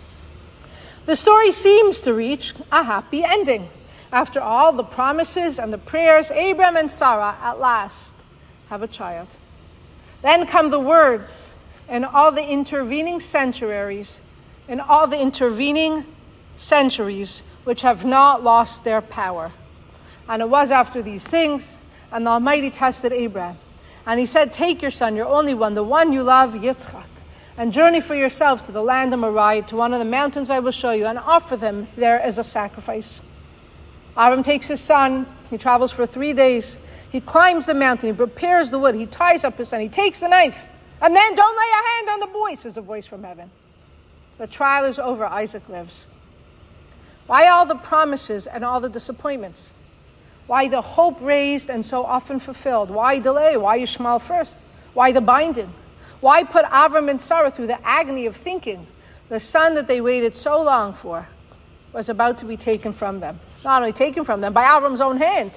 The story seems to reach a happy ending. After all the promises and the prayers, Abraham and Sarah at last have a child. Then come the words, and all the intervening centuries, and all the intervening centuries which have not lost their power. And it was after these things, and the Almighty tested Abraham. And he said, take your son, your only one, the one you love, Yitzchak, and journey for yourself to the land of Moriah, to one of the mountains I will show you, and offer them there as a sacrifice. Avram takes his son, he travels for three days, he climbs the mountain, he prepares the wood, he ties up his son, he takes the knife, and then don't lay a hand on the boy, says a voice from heaven. The trial is over, Isaac lives. Why all the promises and all the disappointments? Why the hope raised and so often fulfilled? Why delay? Why Ishmael first? Why the binding? Why put Avram and Sarah through the agony of thinking the son that they waited so long for was about to be taken from them? Not only taken from them, by Avram's own hand.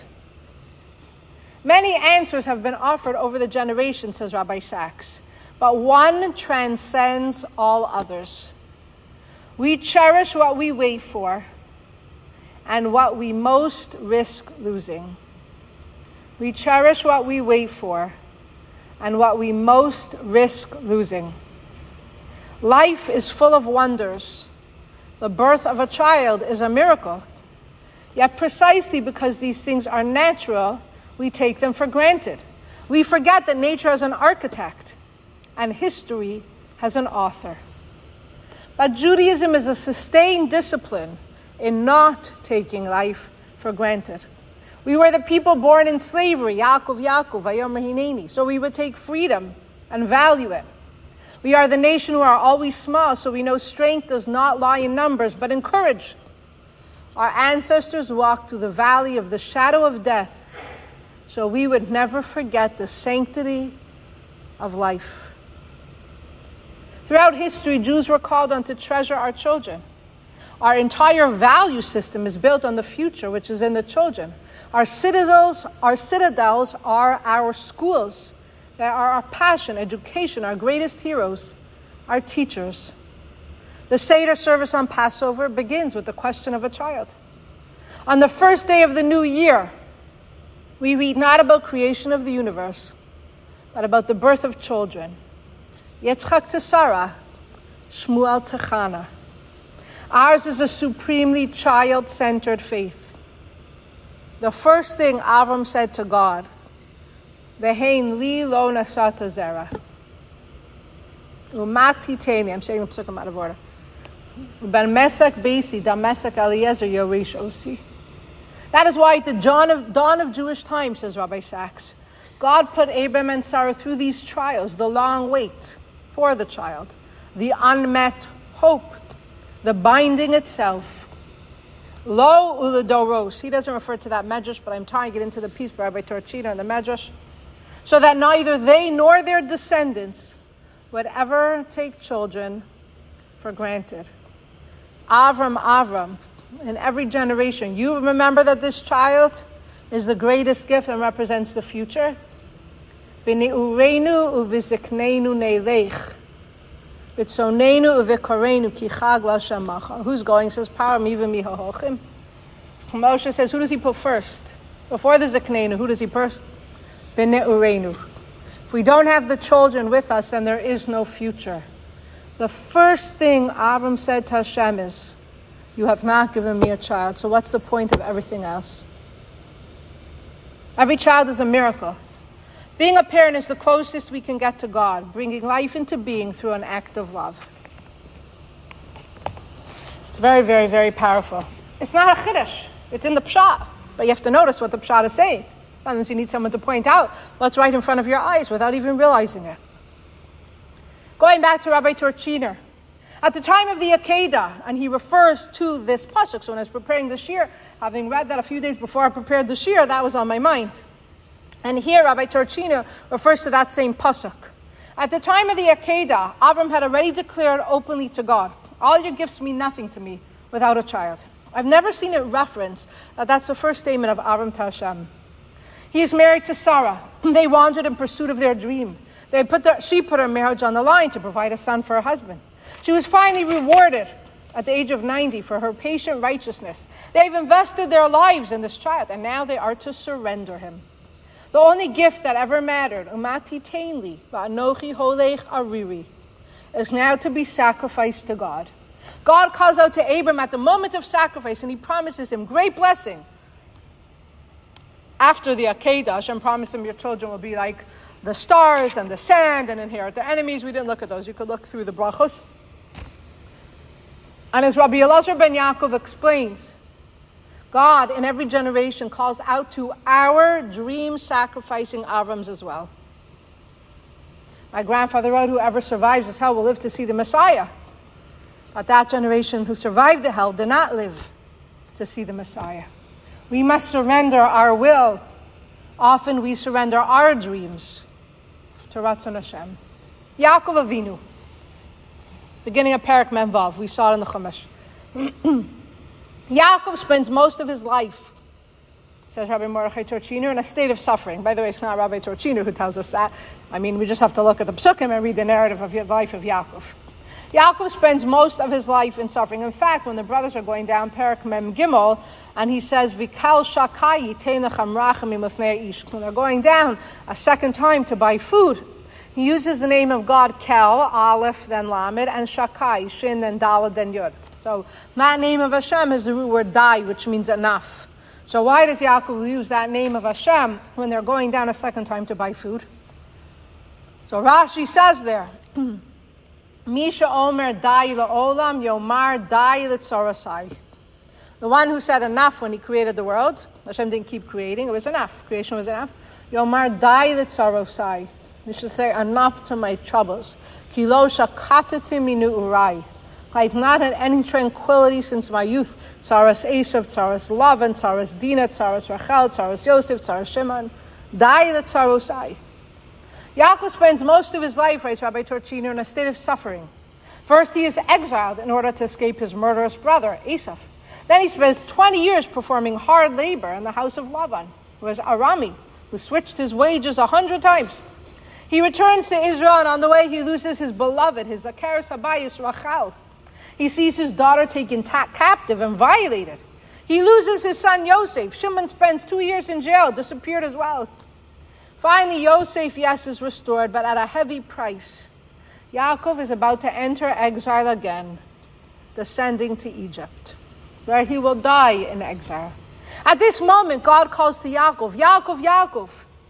Many answers have been offered over the generations, says Rabbi Sacks, but one transcends all others. We cherish what we wait for and what we most risk losing. We cherish what we wait for and what we most risk losing. Life is full of wonders. The birth of a child is a miracle. Yet precisely because these things are natural, we take them for granted. We forget that nature has an architect and history has an author. But Judaism is a sustained discipline in not taking life for granted. We were the people born in slavery, Yaakov, Yaakov, Vayom Hineni, so we would take freedom and value it. We are the nation who are always small, so we know strength does not lie in numbers, but in courage. Our ancestors walked through the valley of the shadow of death, so we would never forget the sanctity of life. Throughout history, Jews were called on to treasure our children. Our entire value system is built on the future, which is in the children. Our citadels, our citadels are our schools. They are our passion, education, our greatest heroes, our teachers. The Seder service on Passover begins with the question of a child. On the first day of the new year, we read not about creation of the universe, but about the birth of children. Yitzchak to Sarah, Shmuel to Chana. Ours is a supremely child-centered faith. The first thing Avram said to God, Ve'hein li lo nasata zera. Umati teni, I'm saying the psukim out of order. Ben Mesek Basi, da Mesek Eliezer Yorish Osi. That is why at the dawn of, dawn of Jewish time, says Rabbi Sachs, God put Abraham and Sarah through these trials, the long wait for the child, the unmet hope, the binding itself. Lo uledoros. He doesn't refer to that medrash, but I'm trying to get into the piece by Rabbi Torchina and the medrash, so that neither they nor their descendants would ever take children for granted. Avram, Avram, in every generation, you remember that this child is the greatest gift and represents the future. B'ne'ureinu u'v'zikneinu neilech. B'tzonenu u'v'korenu ki chag l'Hashem macha. Who's going? Says Param even mihahochim. Moshe says, who does he put first? Before the zikneinu, who does he first? B'ne'ureinu. If we don't have the children with us, then there is no future. The first thing Avram said to Hashem is, you have not given me a child, so what's the point of everything else? Every child is a miracle. Being a parent is the closest we can get to God, bringing life into being through an act of love. It's very, very, very powerful. It's not a chiddush. It's in the pshat. But you have to notice what the pshat is saying. Sometimes you need someone to point out what's right in front of your eyes without even realizing it. Going back to Rabbi Torchiner. At the time of the Akedah, and he refers to this pasuk, so when I was preparing the shir, having read that a few days before I prepared the shir, that was on my mind. And here Rabbi Torchina refers to that same pasuk. At the time of the Akedah, Avram had already declared openly to God, all your gifts mean nothing to me without a child. I've never seen it referenced that that's the first statement of Avram to Hashem. He is married to Sarah. They wandered in pursuit of their dream. They put their, she put her marriage on the line to provide a son for her husband. She was finally rewarded at the age of ninety for her patient righteousness. They've invested their lives in this child, and now they are to surrender him. The only gift that ever mattered, umati tainli, va'anochi holech ariri, is now to be sacrificed to God. God calls out to Abram at the moment of sacrifice, and he promises him great blessing. After the Akedah, Hashem promised him, your children will be like the stars and the sand and inherit the enemies. We didn't look at those. You could look through the brachos. And as Rabbi Elazar ben Yaakov explains, God in every generation calls out to our dream sacrificing Avrams as well. My grandfather wrote, whoever survives this hell will live to see the Messiah. But that generation who survived the hell did not live to see the Messiah. We must surrender our will. Often we surrender our dreams to Ratzon Hashem. Yaakov Avinu. Beginning of Perek Mem Vav, we saw it in the Chumash. Yaakov spends most of his life, says Rabbi Mordechai Torchiner, in a state of suffering. By the way, it's not Rabbi Torchiner who tells us that. I mean, we just have to look at the psukim and read the narrative of the life of Yaakov. Yaakov spends most of his life in suffering. In fact, when the brothers are going down Perek Mem Gimel, and he says, Vikal Shakai Yitenachem Rachamim Lefnei Ish. When they're going down a second time to buy food, he uses the name of God, Kel, Aleph, then Lamed, and Shakai, Shin, then Daled, then Yud. So that name of Hashem is the root word Dai, which means enough. So why does Yaakov use that name of Hashem when they're going down a second time to buy food? So Rashi says there, Misha Omer Dai La'olam Yomar Dai L'Tzorasai. The one who said enough when he created the world, Hashem didn't keep creating, it was enough. Creation was enough. Yomar Dai L'Tzorasai. You should say, enough to my troubles. Kilo shakatati minu urai. I've not had any tranquility since my youth. Tzaras Esav, Tzaras Lavan, Tzaras Dina, Tzaras Rachel, Tzaras Yosef, Tzaras Shimon. Dai l'tzarosai. Yaakov spends most of his life, writes Rabbi Torchiner, in a state of suffering. First, he is exiled in order to escape his murderous brother, Esav. Then he spends twenty years performing hard labor in the house of Lavan, who was Arami, who switched his wages a hundred times. He returns to Israel, and on the way he loses his beloved, his Akeres Habayis Rachel. He sees his daughter taken ta- captive and violated. He loses his son Yosef. Shimon spends two years in jail, disappeared as well. Finally, Yosef, yes, is restored, but at a heavy price. Yaakov is about to enter exile again, descending to Egypt, where he will die in exile. At this moment, God calls to Yaakov, Yaakov, Yaakov,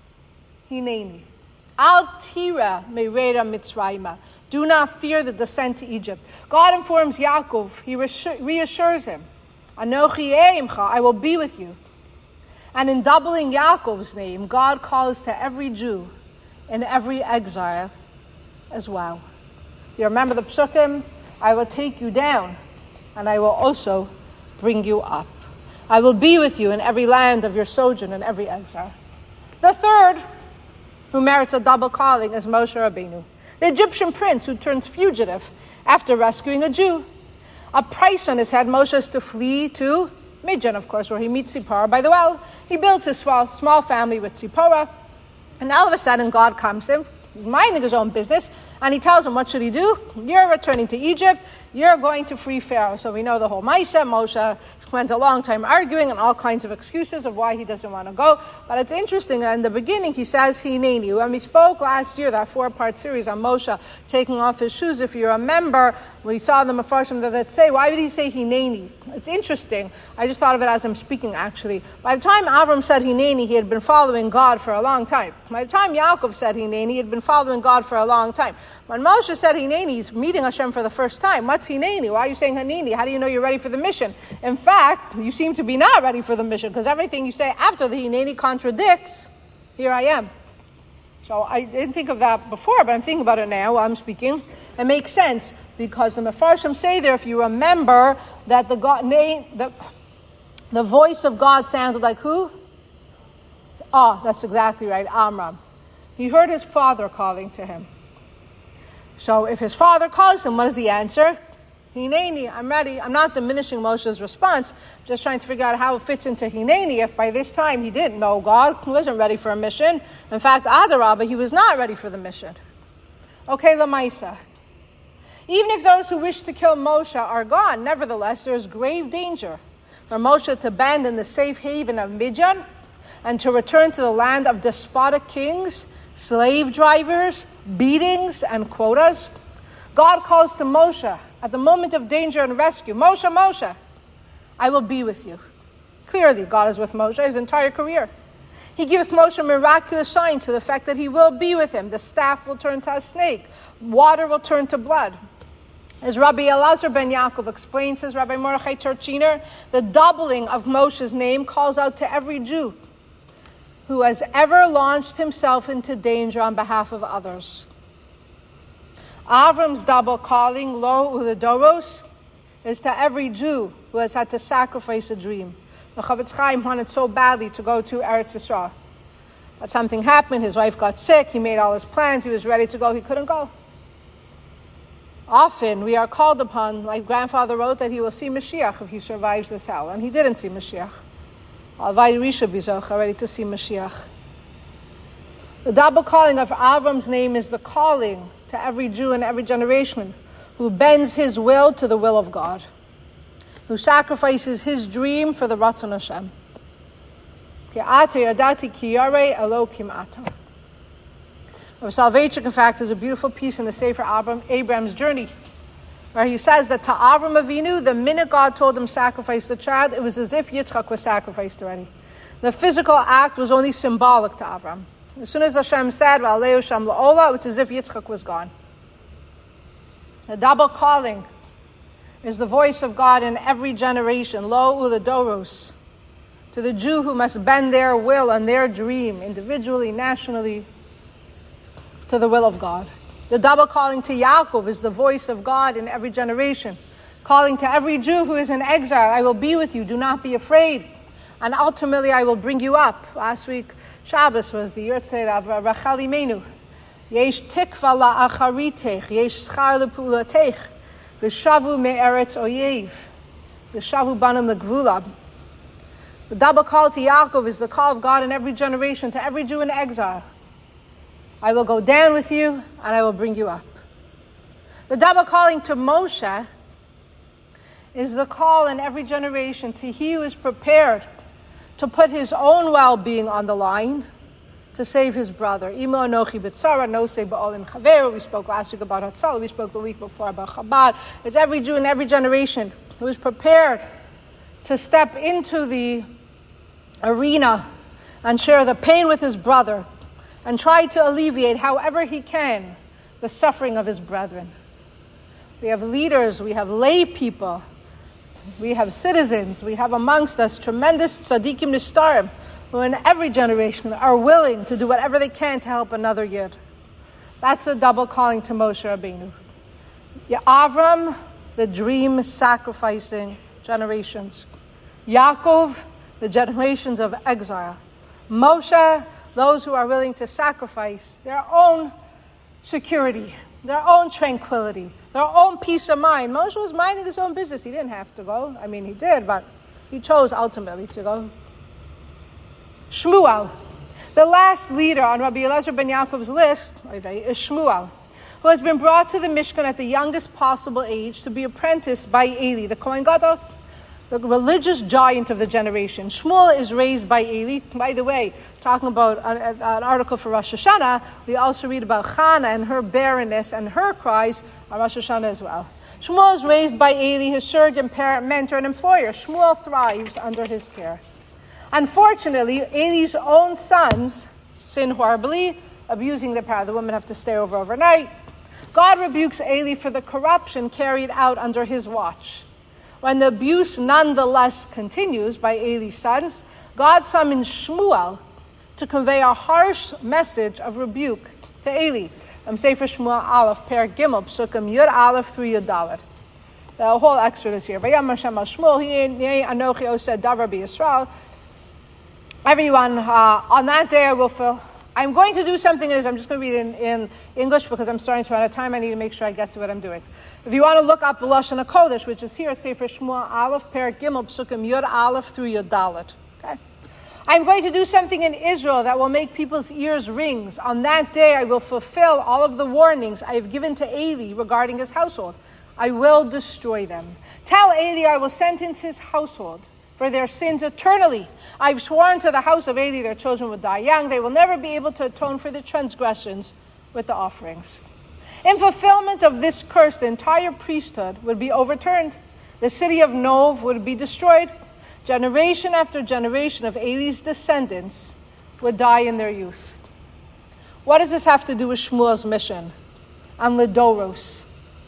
Hineni. Al tira meirera mitzrayma. Do not fear the descent to Egypt. God informs Yaakov, he reassures him, Anochi eimcha, I will be with you. And in doubling Yaakov's name, God calls to every Jew in every exile as well. You remember the psukim? I will take you down, and I will also bring you up. I will be with you in every land of your sojourn and every exile. The third, who merits a double calling, is Moshe Rabbeinu, the Egyptian prince who turns fugitive after rescuing a Jew. A price on his head, Moshe is to flee to Midian, of course, where he meets Zipporah by the well. He builds his small, small family with Zipporah, and all of a sudden God comes to him, he's minding his own business, and he tells him, what should he do? You're returning to Egypt, you're going to free Pharaoh. So we know the whole Maisa. Moshe spends a long time arguing and all kinds of excuses of why he doesn't want to go. But it's interesting, in the beginning he says, Hineni. When we spoke last year, that four-part series on Moshe taking off his shoes, if you remember, we saw the Mefarshim that say, why would he say Hineni? It's interesting. I just thought of it as I'm speaking, actually. By the time Avram said Hineni, he had been following God for a long time. By the time Yaakov said Hineni, he had been following God for a long time. When Moshe said Hineni, he's meeting Hashem for the first time. What's Hineni? Why are you saying Hineni? How do you know you're ready for the mission? In fact, you seem to be not ready for the mission, because everything you say after the Hineni contradicts, here I am. So I didn't think of that before, but I'm thinking about it now while I'm speaking. It makes sense, because the Mefarshim say there, if you remember, that the God, name, the, the voice of God sounded like who? Oh, that's exactly right, Amram. He heard his father calling to him. So if his father calls him, what does he answer? Hineni, I'm ready. I'm not diminishing Moshe's response, just trying to figure out how it fits into Hineni if by this time he didn't know God, he wasn't ready for a mission. In fact, Adarabah, he was not ready for the mission. Okay, Lamaisa. Even if those who wish to kill Moshe are gone, nevertheless, there is grave danger for Moshe to abandon the safe haven of Midian and to return to the land of despotic kings, slave drivers, beatings, and quotas. God calls to Moshe at the moment of danger and rescue, Moshe, Moshe, I will be with you. Clearly, God is with Moshe his entire career. He gives Moshe miraculous signs to the fact that he will be with him. The staff will turn to a snake. Water will turn to blood. As Rabbi Elazar ben Yaakov explains, says Rabbi Mordechai Torchiner, the doubling of Moshe's name calls out to every Jew who has ever launched himself into danger on behalf of others. Avram's double calling, Lo Uledoros, is to every Jew who has had to sacrifice a dream. The Chavetz Chaim wanted so badly to go to Eretz Yisrael, but something happened, his wife got sick, he made all his plans, he was ready to go, he couldn't go. Often we are called upon, my grandfather wrote that he will see Mashiach if he survives this hell, and he didn't see Mashiach. Alvai Risha Bizoch, ready to see Mashiach. The double calling of Avram's name is the calling to every Jew in every generation who bends his will to the will of God, who sacrifices his dream for the Ratzon Hashem. Rav Soloveitchik, in fact, is a beautiful piece in the Sefer Abram, Abraham's Journey, where he says that to Avram Avinu, the minute God told him sacrifice the child, it was as if Yitzchak was sacrificed already. The physical act was only symbolic to Avram. As soon as Hashem said, V'aleu sham la'ola, it's as if Yitzchak was gone. The double calling is the voice of God in every generation, Lo Uladoros, to the Jew who must bend their will and their dream, individually, nationally, to the will of God. The double calling to Yaakov is the voice of God in every generation, calling to every Jew who is in exile, I will be with you, do not be afraid, and ultimately I will bring you up. Last week, Shabbos was the Yurtzeit of Rachel Imenu. Yesh tikva la'acharitech, yesh schar lepulatech, v'shavu me'eretz oyev, v'shavu banim legvula. The double call to Yaakov is the call of God in every generation, to every Jew in exile. I will go down with you, and I will bring you up. The double calling to Moshe is the call in every generation to he who is prepared to put his own well-being on the line to save his brother. Imo anochi b'tzara, nosei ba'olim chaveru. We spoke last week about Hatzalah. We spoke the week before about Chabad. It's every Jew in every generation who is prepared to step into the arena and share the pain with his brother and try to alleviate, however he can, the suffering of his brethren. We have leaders, we have lay people, we have citizens, we have amongst us tremendous tzaddikim nistarim who in every generation are willing to do whatever they can to help another yid. That's the double calling to Moshe Rabbeinu. Avram, the dream sacrificing generations. Yaakov, the generations of exile. Moshe, those who are willing to sacrifice their own security, their own tranquility, their own peace of mind. Moshe was minding his own business. He didn't have to go. I mean, he did, but he chose ultimately to go. Shmuel, the last leader on Rabbi Eliezer ben Yaakov's list, is Shmuel, who has been brought to the Mishkan at the youngest possible age to be apprenticed by Eli, the Kohen Gadol, the religious giant of the generation. Shmuel is raised by Eli. By the way, talking about an, an article for Rosh Hashanah, we also read about Chana and her barrenness and her cries on Rosh Hashanah as well. Shmuel is raised by Eli, his surrogate parent, mentor, and employer. Shmuel thrives under his care. Unfortunately, Eli's own sons sin horribly, abusing their power. The women have to stay over overnight. God rebukes Eli for the corruption carried out under his watch. When the abuse nonetheless continues by Eli's sons, God summons Shmuel to convey a harsh message of rebuke to Eli. I'm Sefer Shmuel Aleph, Per Gimel, Psukim Yud Aleph through Yud Dalet. The whole exodus here. Vayam Hashem al Shmuel, Hinei Anochi Oseh Davar b'Yisrael. Everyone, uh, on that day I will fill. I'm going to do something is I'm just going to read in, in English because I'm starting to run out of time. I need to make sure I get to what I'm doing. If you want to look up the Lashon HaKodesh, which is here at Sefer Shmuel Aleph, Perek Gimel, Psukim Yud Aleph through Yud Dalet. Okay? I'm going to do something in Israel that will make people's ears ring. On that day I will fulfill all of the warnings I have given to Eli regarding his household. I will destroy them. Tell Eli I will sentence his household for their sins eternally. I've sworn to the house of Eli their children will die young. They will never be able to atone for their transgressions with the offerings. In fulfillment of this curse, the entire priesthood would be overturned. The city of Nov would be destroyed. Generation after generation of Eli's descendants would die in their youth. What does this have to do with Shmuel's mission? And Lidoros.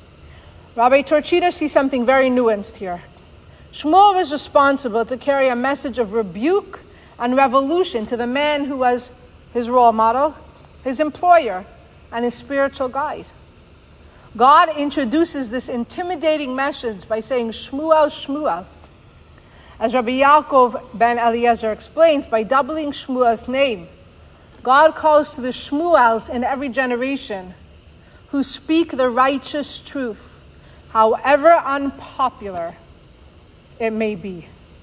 Rabbi Torchita sees something very nuanced here. Shmuel was responsible to carry a message of rebuke and revolution to the man who was his role model, his employer, and his spiritual guide. God introduces this intimidating message by saying, Shmuel, Shmuel. As Rabbi Yaakov ben Eliezer explains, by doubling Shmuel's name, God calls to the Shmuels in every generation who speak the righteous truth, however unpopular it may be.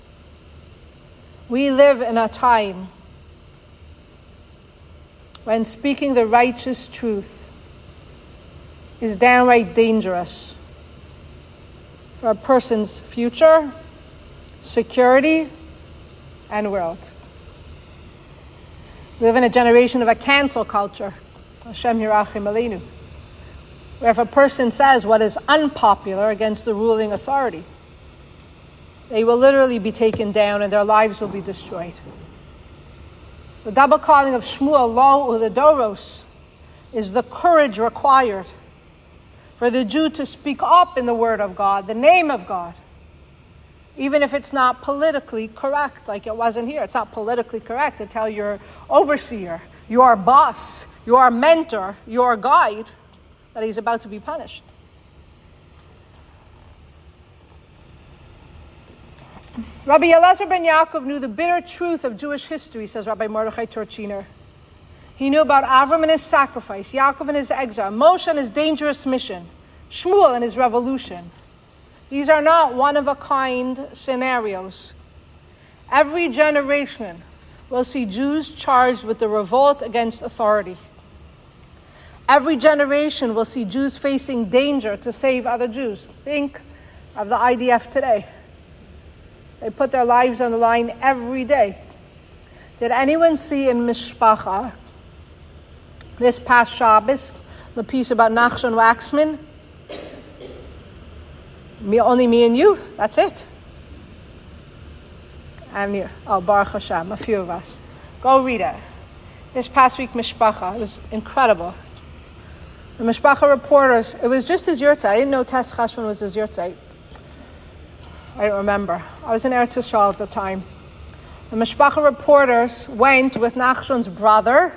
We live in a time when speaking the righteous truth is downright dangerous for a person's future, security, and world. We live in a generation of a cancel culture, Hashem Yirachim Aleinu, where if a person says what is unpopular against the ruling authority, they will literally be taken down and their lives will be destroyed. The double calling of Shmuel Lo Uledoros is the courage required for the Jew to speak up in the word of God, the name of God, even if it's not politically correct, like it wasn't here. It's not politically correct to tell your overseer, your boss, your mentor, your guide, that he's about to be punished. Rabbi Elazar ben Yaakov knew the bitter truth of Jewish history, says Rabbi Mordechai Torchiner. He knew about Avram and his sacrifice, Yaakov and his exile, Moshe and his dangerous mission, Shmuel and his revolution. These are not one-of-a-kind scenarios. Every generation will see Jews charged with the revolt against authority. Every generation will see Jews facing danger to save other Jews. Think of the I D F today. They put their lives on the line every day. Did anyone see in Mishpacha this past Shabbos the piece about Nachshon Waxman? Me, only me and you? That's it. I'm here. Oh, Baruch Hashem, a few of us. Go read it. This past week, Mishpacha. It was incredible. The Mishpacha reporters, it was just his yurtzeit. I didn't know Tess Chashman was his yurtzeit. I don't remember. I was in Eretz Yisrael at the time. The Mishpacha reporters went with Nachshon's brother,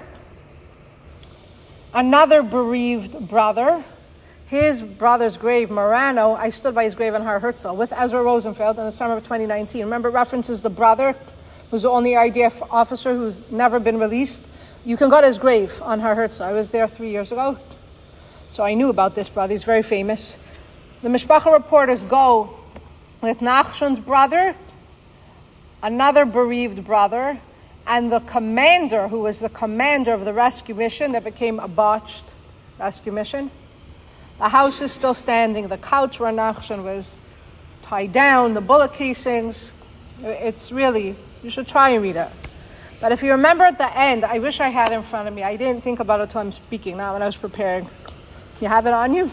another bereaved brother, his brother's grave, Marano. I stood by his grave in Har Herzl with Ezra Rosenfeld in the summer of twenty nineteen. Remember, it references the brother who's the only I D F officer who's never been released. You can go to his grave on Har Herzl. I was there three years ago, so I knew about this brother. He's very famous. The Mishpacha reporters go with Nachshon's brother, another bereaved brother, and the commander, who was the commander of the rescue mission that became a botched rescue mission. The house is still standing. The couch where Nachshon was tied down, the bullet casings. It's really, you should try and read it. But if you remember at the end, I wish I had it in front of me. I didn't think about it until I'm speaking, not when I was preparing. You have it on you?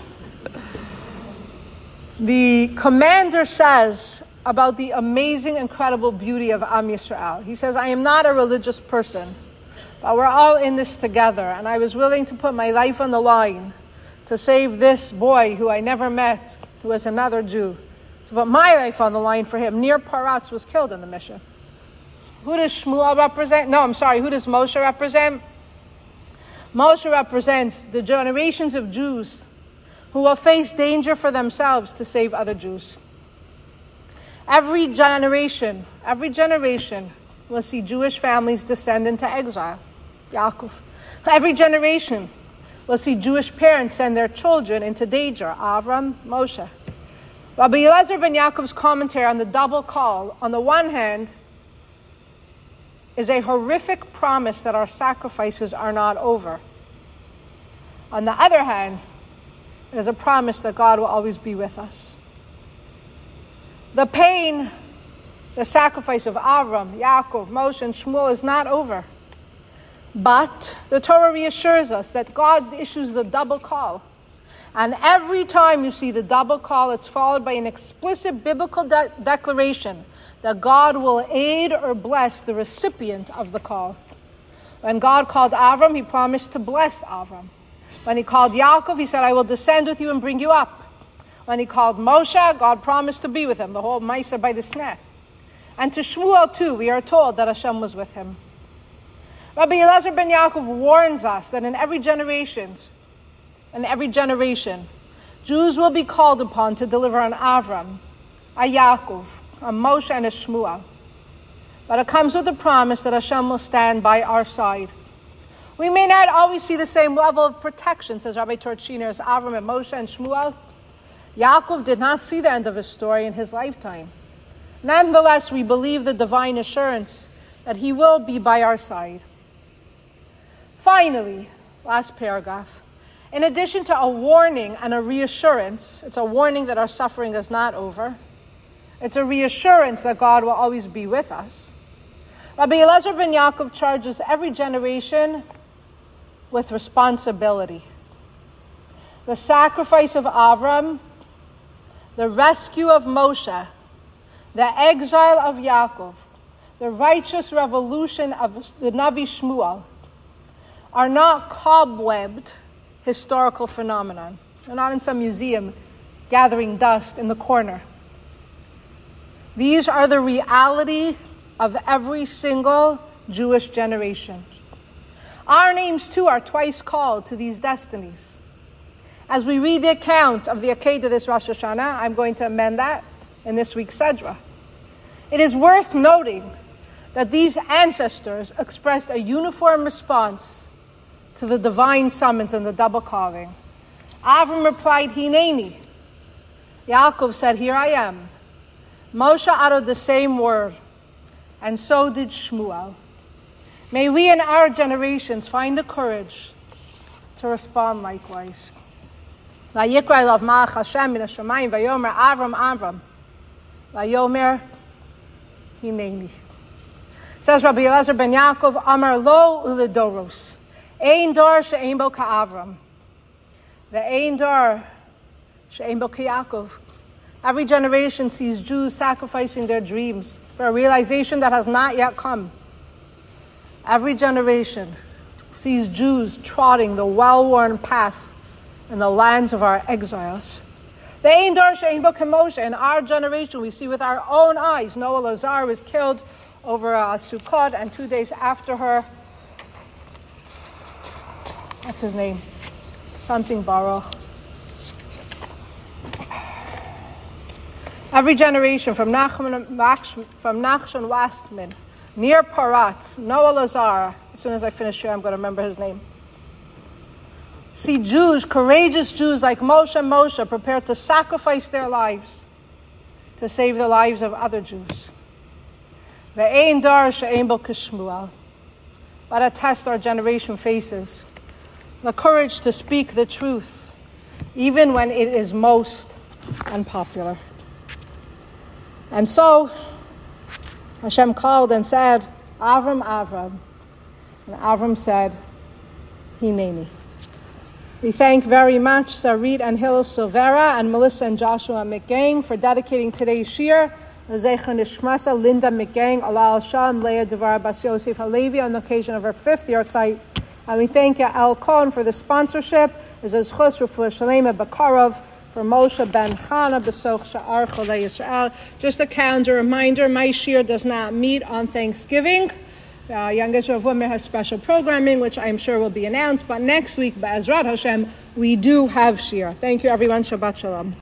The commander says about the amazing, incredible beauty of Am Yisrael. He says, I am not a religious person, but we're all in this together, and I was willing to put my life on the line to save this boy who I never met, who was another Jew, to put my life on the line for him. Nir Paratz was killed in the mission. Who does Shmuel represent? No, I'm sorry, who does Moshe represent? Moshe represents the generations of Jews who will face danger for themselves to save other Jews. Every generation, every generation will see Jewish families descend into exile. Yaakov. Every generation will see Jewish parents send their children into danger. Avram, Moshe. Rabbi Elazar ben Yaakov's commentary on the double call, on the one hand, is a horrific promise that our sacrifices are not over. On the other hand, it is a promise that God will always be with us. The pain, the sacrifice of Avram, Yaakov, Moshe, and Shmuel is not over. But the Torah reassures us that God issues the double call. And every time you see the double call, it's followed by an explicit biblical de- declaration that God will aid or bless the recipient of the call. When God called Avram, he promised to bless Avram. When he called Yaakov, he said, I will descend with you and bring you up. When he called Moshe, God promised to be with him, the whole Maisa by the sneh. And to Shmuel too, we are told that Hashem was with him. Rabbi Elazar ben Yaakov warns us that in every generation, in every generation, Jews will be called upon to deliver an Avram, a Yaakov, a Moshe, and a Shmuel. But it comes with a promise that Hashem will stand by our side. We may not always see the same level of protection, says Rabbi Torchiner, as Avram and Moshe and Shmuel. Yaakov did not see the end of his story in his lifetime. Nonetheless, we believe the divine assurance that he will be by our side. Finally, last paragraph. In addition to a warning and a reassurance, it's a warning that our suffering is not over. It's a reassurance that God will always be with us. Rabbi Elazar ben Yaakov charges every generation with responsibility. The sacrifice of Avram, the rescue of Moshe, the exile of Yaakov, the righteous revolution of the Navi Shmuel are not cobwebbed historical phenomenon. They're not in some museum gathering dust in the corner. These are the reality of every single Jewish generation. Our names too are twice called to these destinies. As we read the account of the Akedah this Rosh Hashanah, I'm going to amend that in this week's Sedra. It is worth noting that these ancestors expressed a uniform response to the divine summons and the double calling. Avram replied, Hineni. Yaakov said, here I am. Moshe uttered the same word, and so did Shmuel. May we in our generations find the courage to respond likewise. Vayikra elav malach Hashem min hashamayim vayomer Avram Avram vayomer Hineni. Says Rabbi Elazar ben Yaakov, Amar lo uledoros, ein dor she'ein bo ka'Avram, ve'ein dor she'ein bo ka'Yaakov. Every generation sees Jews sacrificing their dreams for a realization that has not yet come. Every generation sees Jews trotting the well-worn path in the lands of our exiles. The Ein Dor She'ein Bo K'Moshe. In our generation, we see with our own eyes Noah Lazar was killed over uh, Sukkot, and two days after her, what's his name? Something Baruch. Every generation from Nachman, from Nachshon Wastman, near Parat, Noah Lazar, as soon as I finish here, I'm going to remember his name. See Jews, courageous Jews like Moshe and Moshe, prepared to sacrifice their lives to save the lives of other Jews. Ve'ein dar she'ein bo k'Shmuel. What a test our generation faces. The courage to speak the truth, even when it is most unpopular. And so, Hashem called and said, Avram, Avram. And Avram said, Hineni. We thank very much Sarit and Hillel Silvera and Melissa and Joshua McGang for dedicating today's shir. L'zecher nishmasa Linda McGang, Alal Sham, Leah Devar Bas Yosef Halevi on the occasion of her fifth yahrzeit. And we thank Yael Cohen for the sponsorship. Zos Chos Refuah Shalema Bakarov for Moshe ben Chana B'soch Sha'ar Cholei Yisrael. Just a calendar reminder, my shir does not meet on Thanksgiving. Uh, Young Israel Women has special programming, which I'm sure will be announced. But next week, Be'ezrat Hashem, we do have shir. Thank you, everyone. Shabbat Shalom.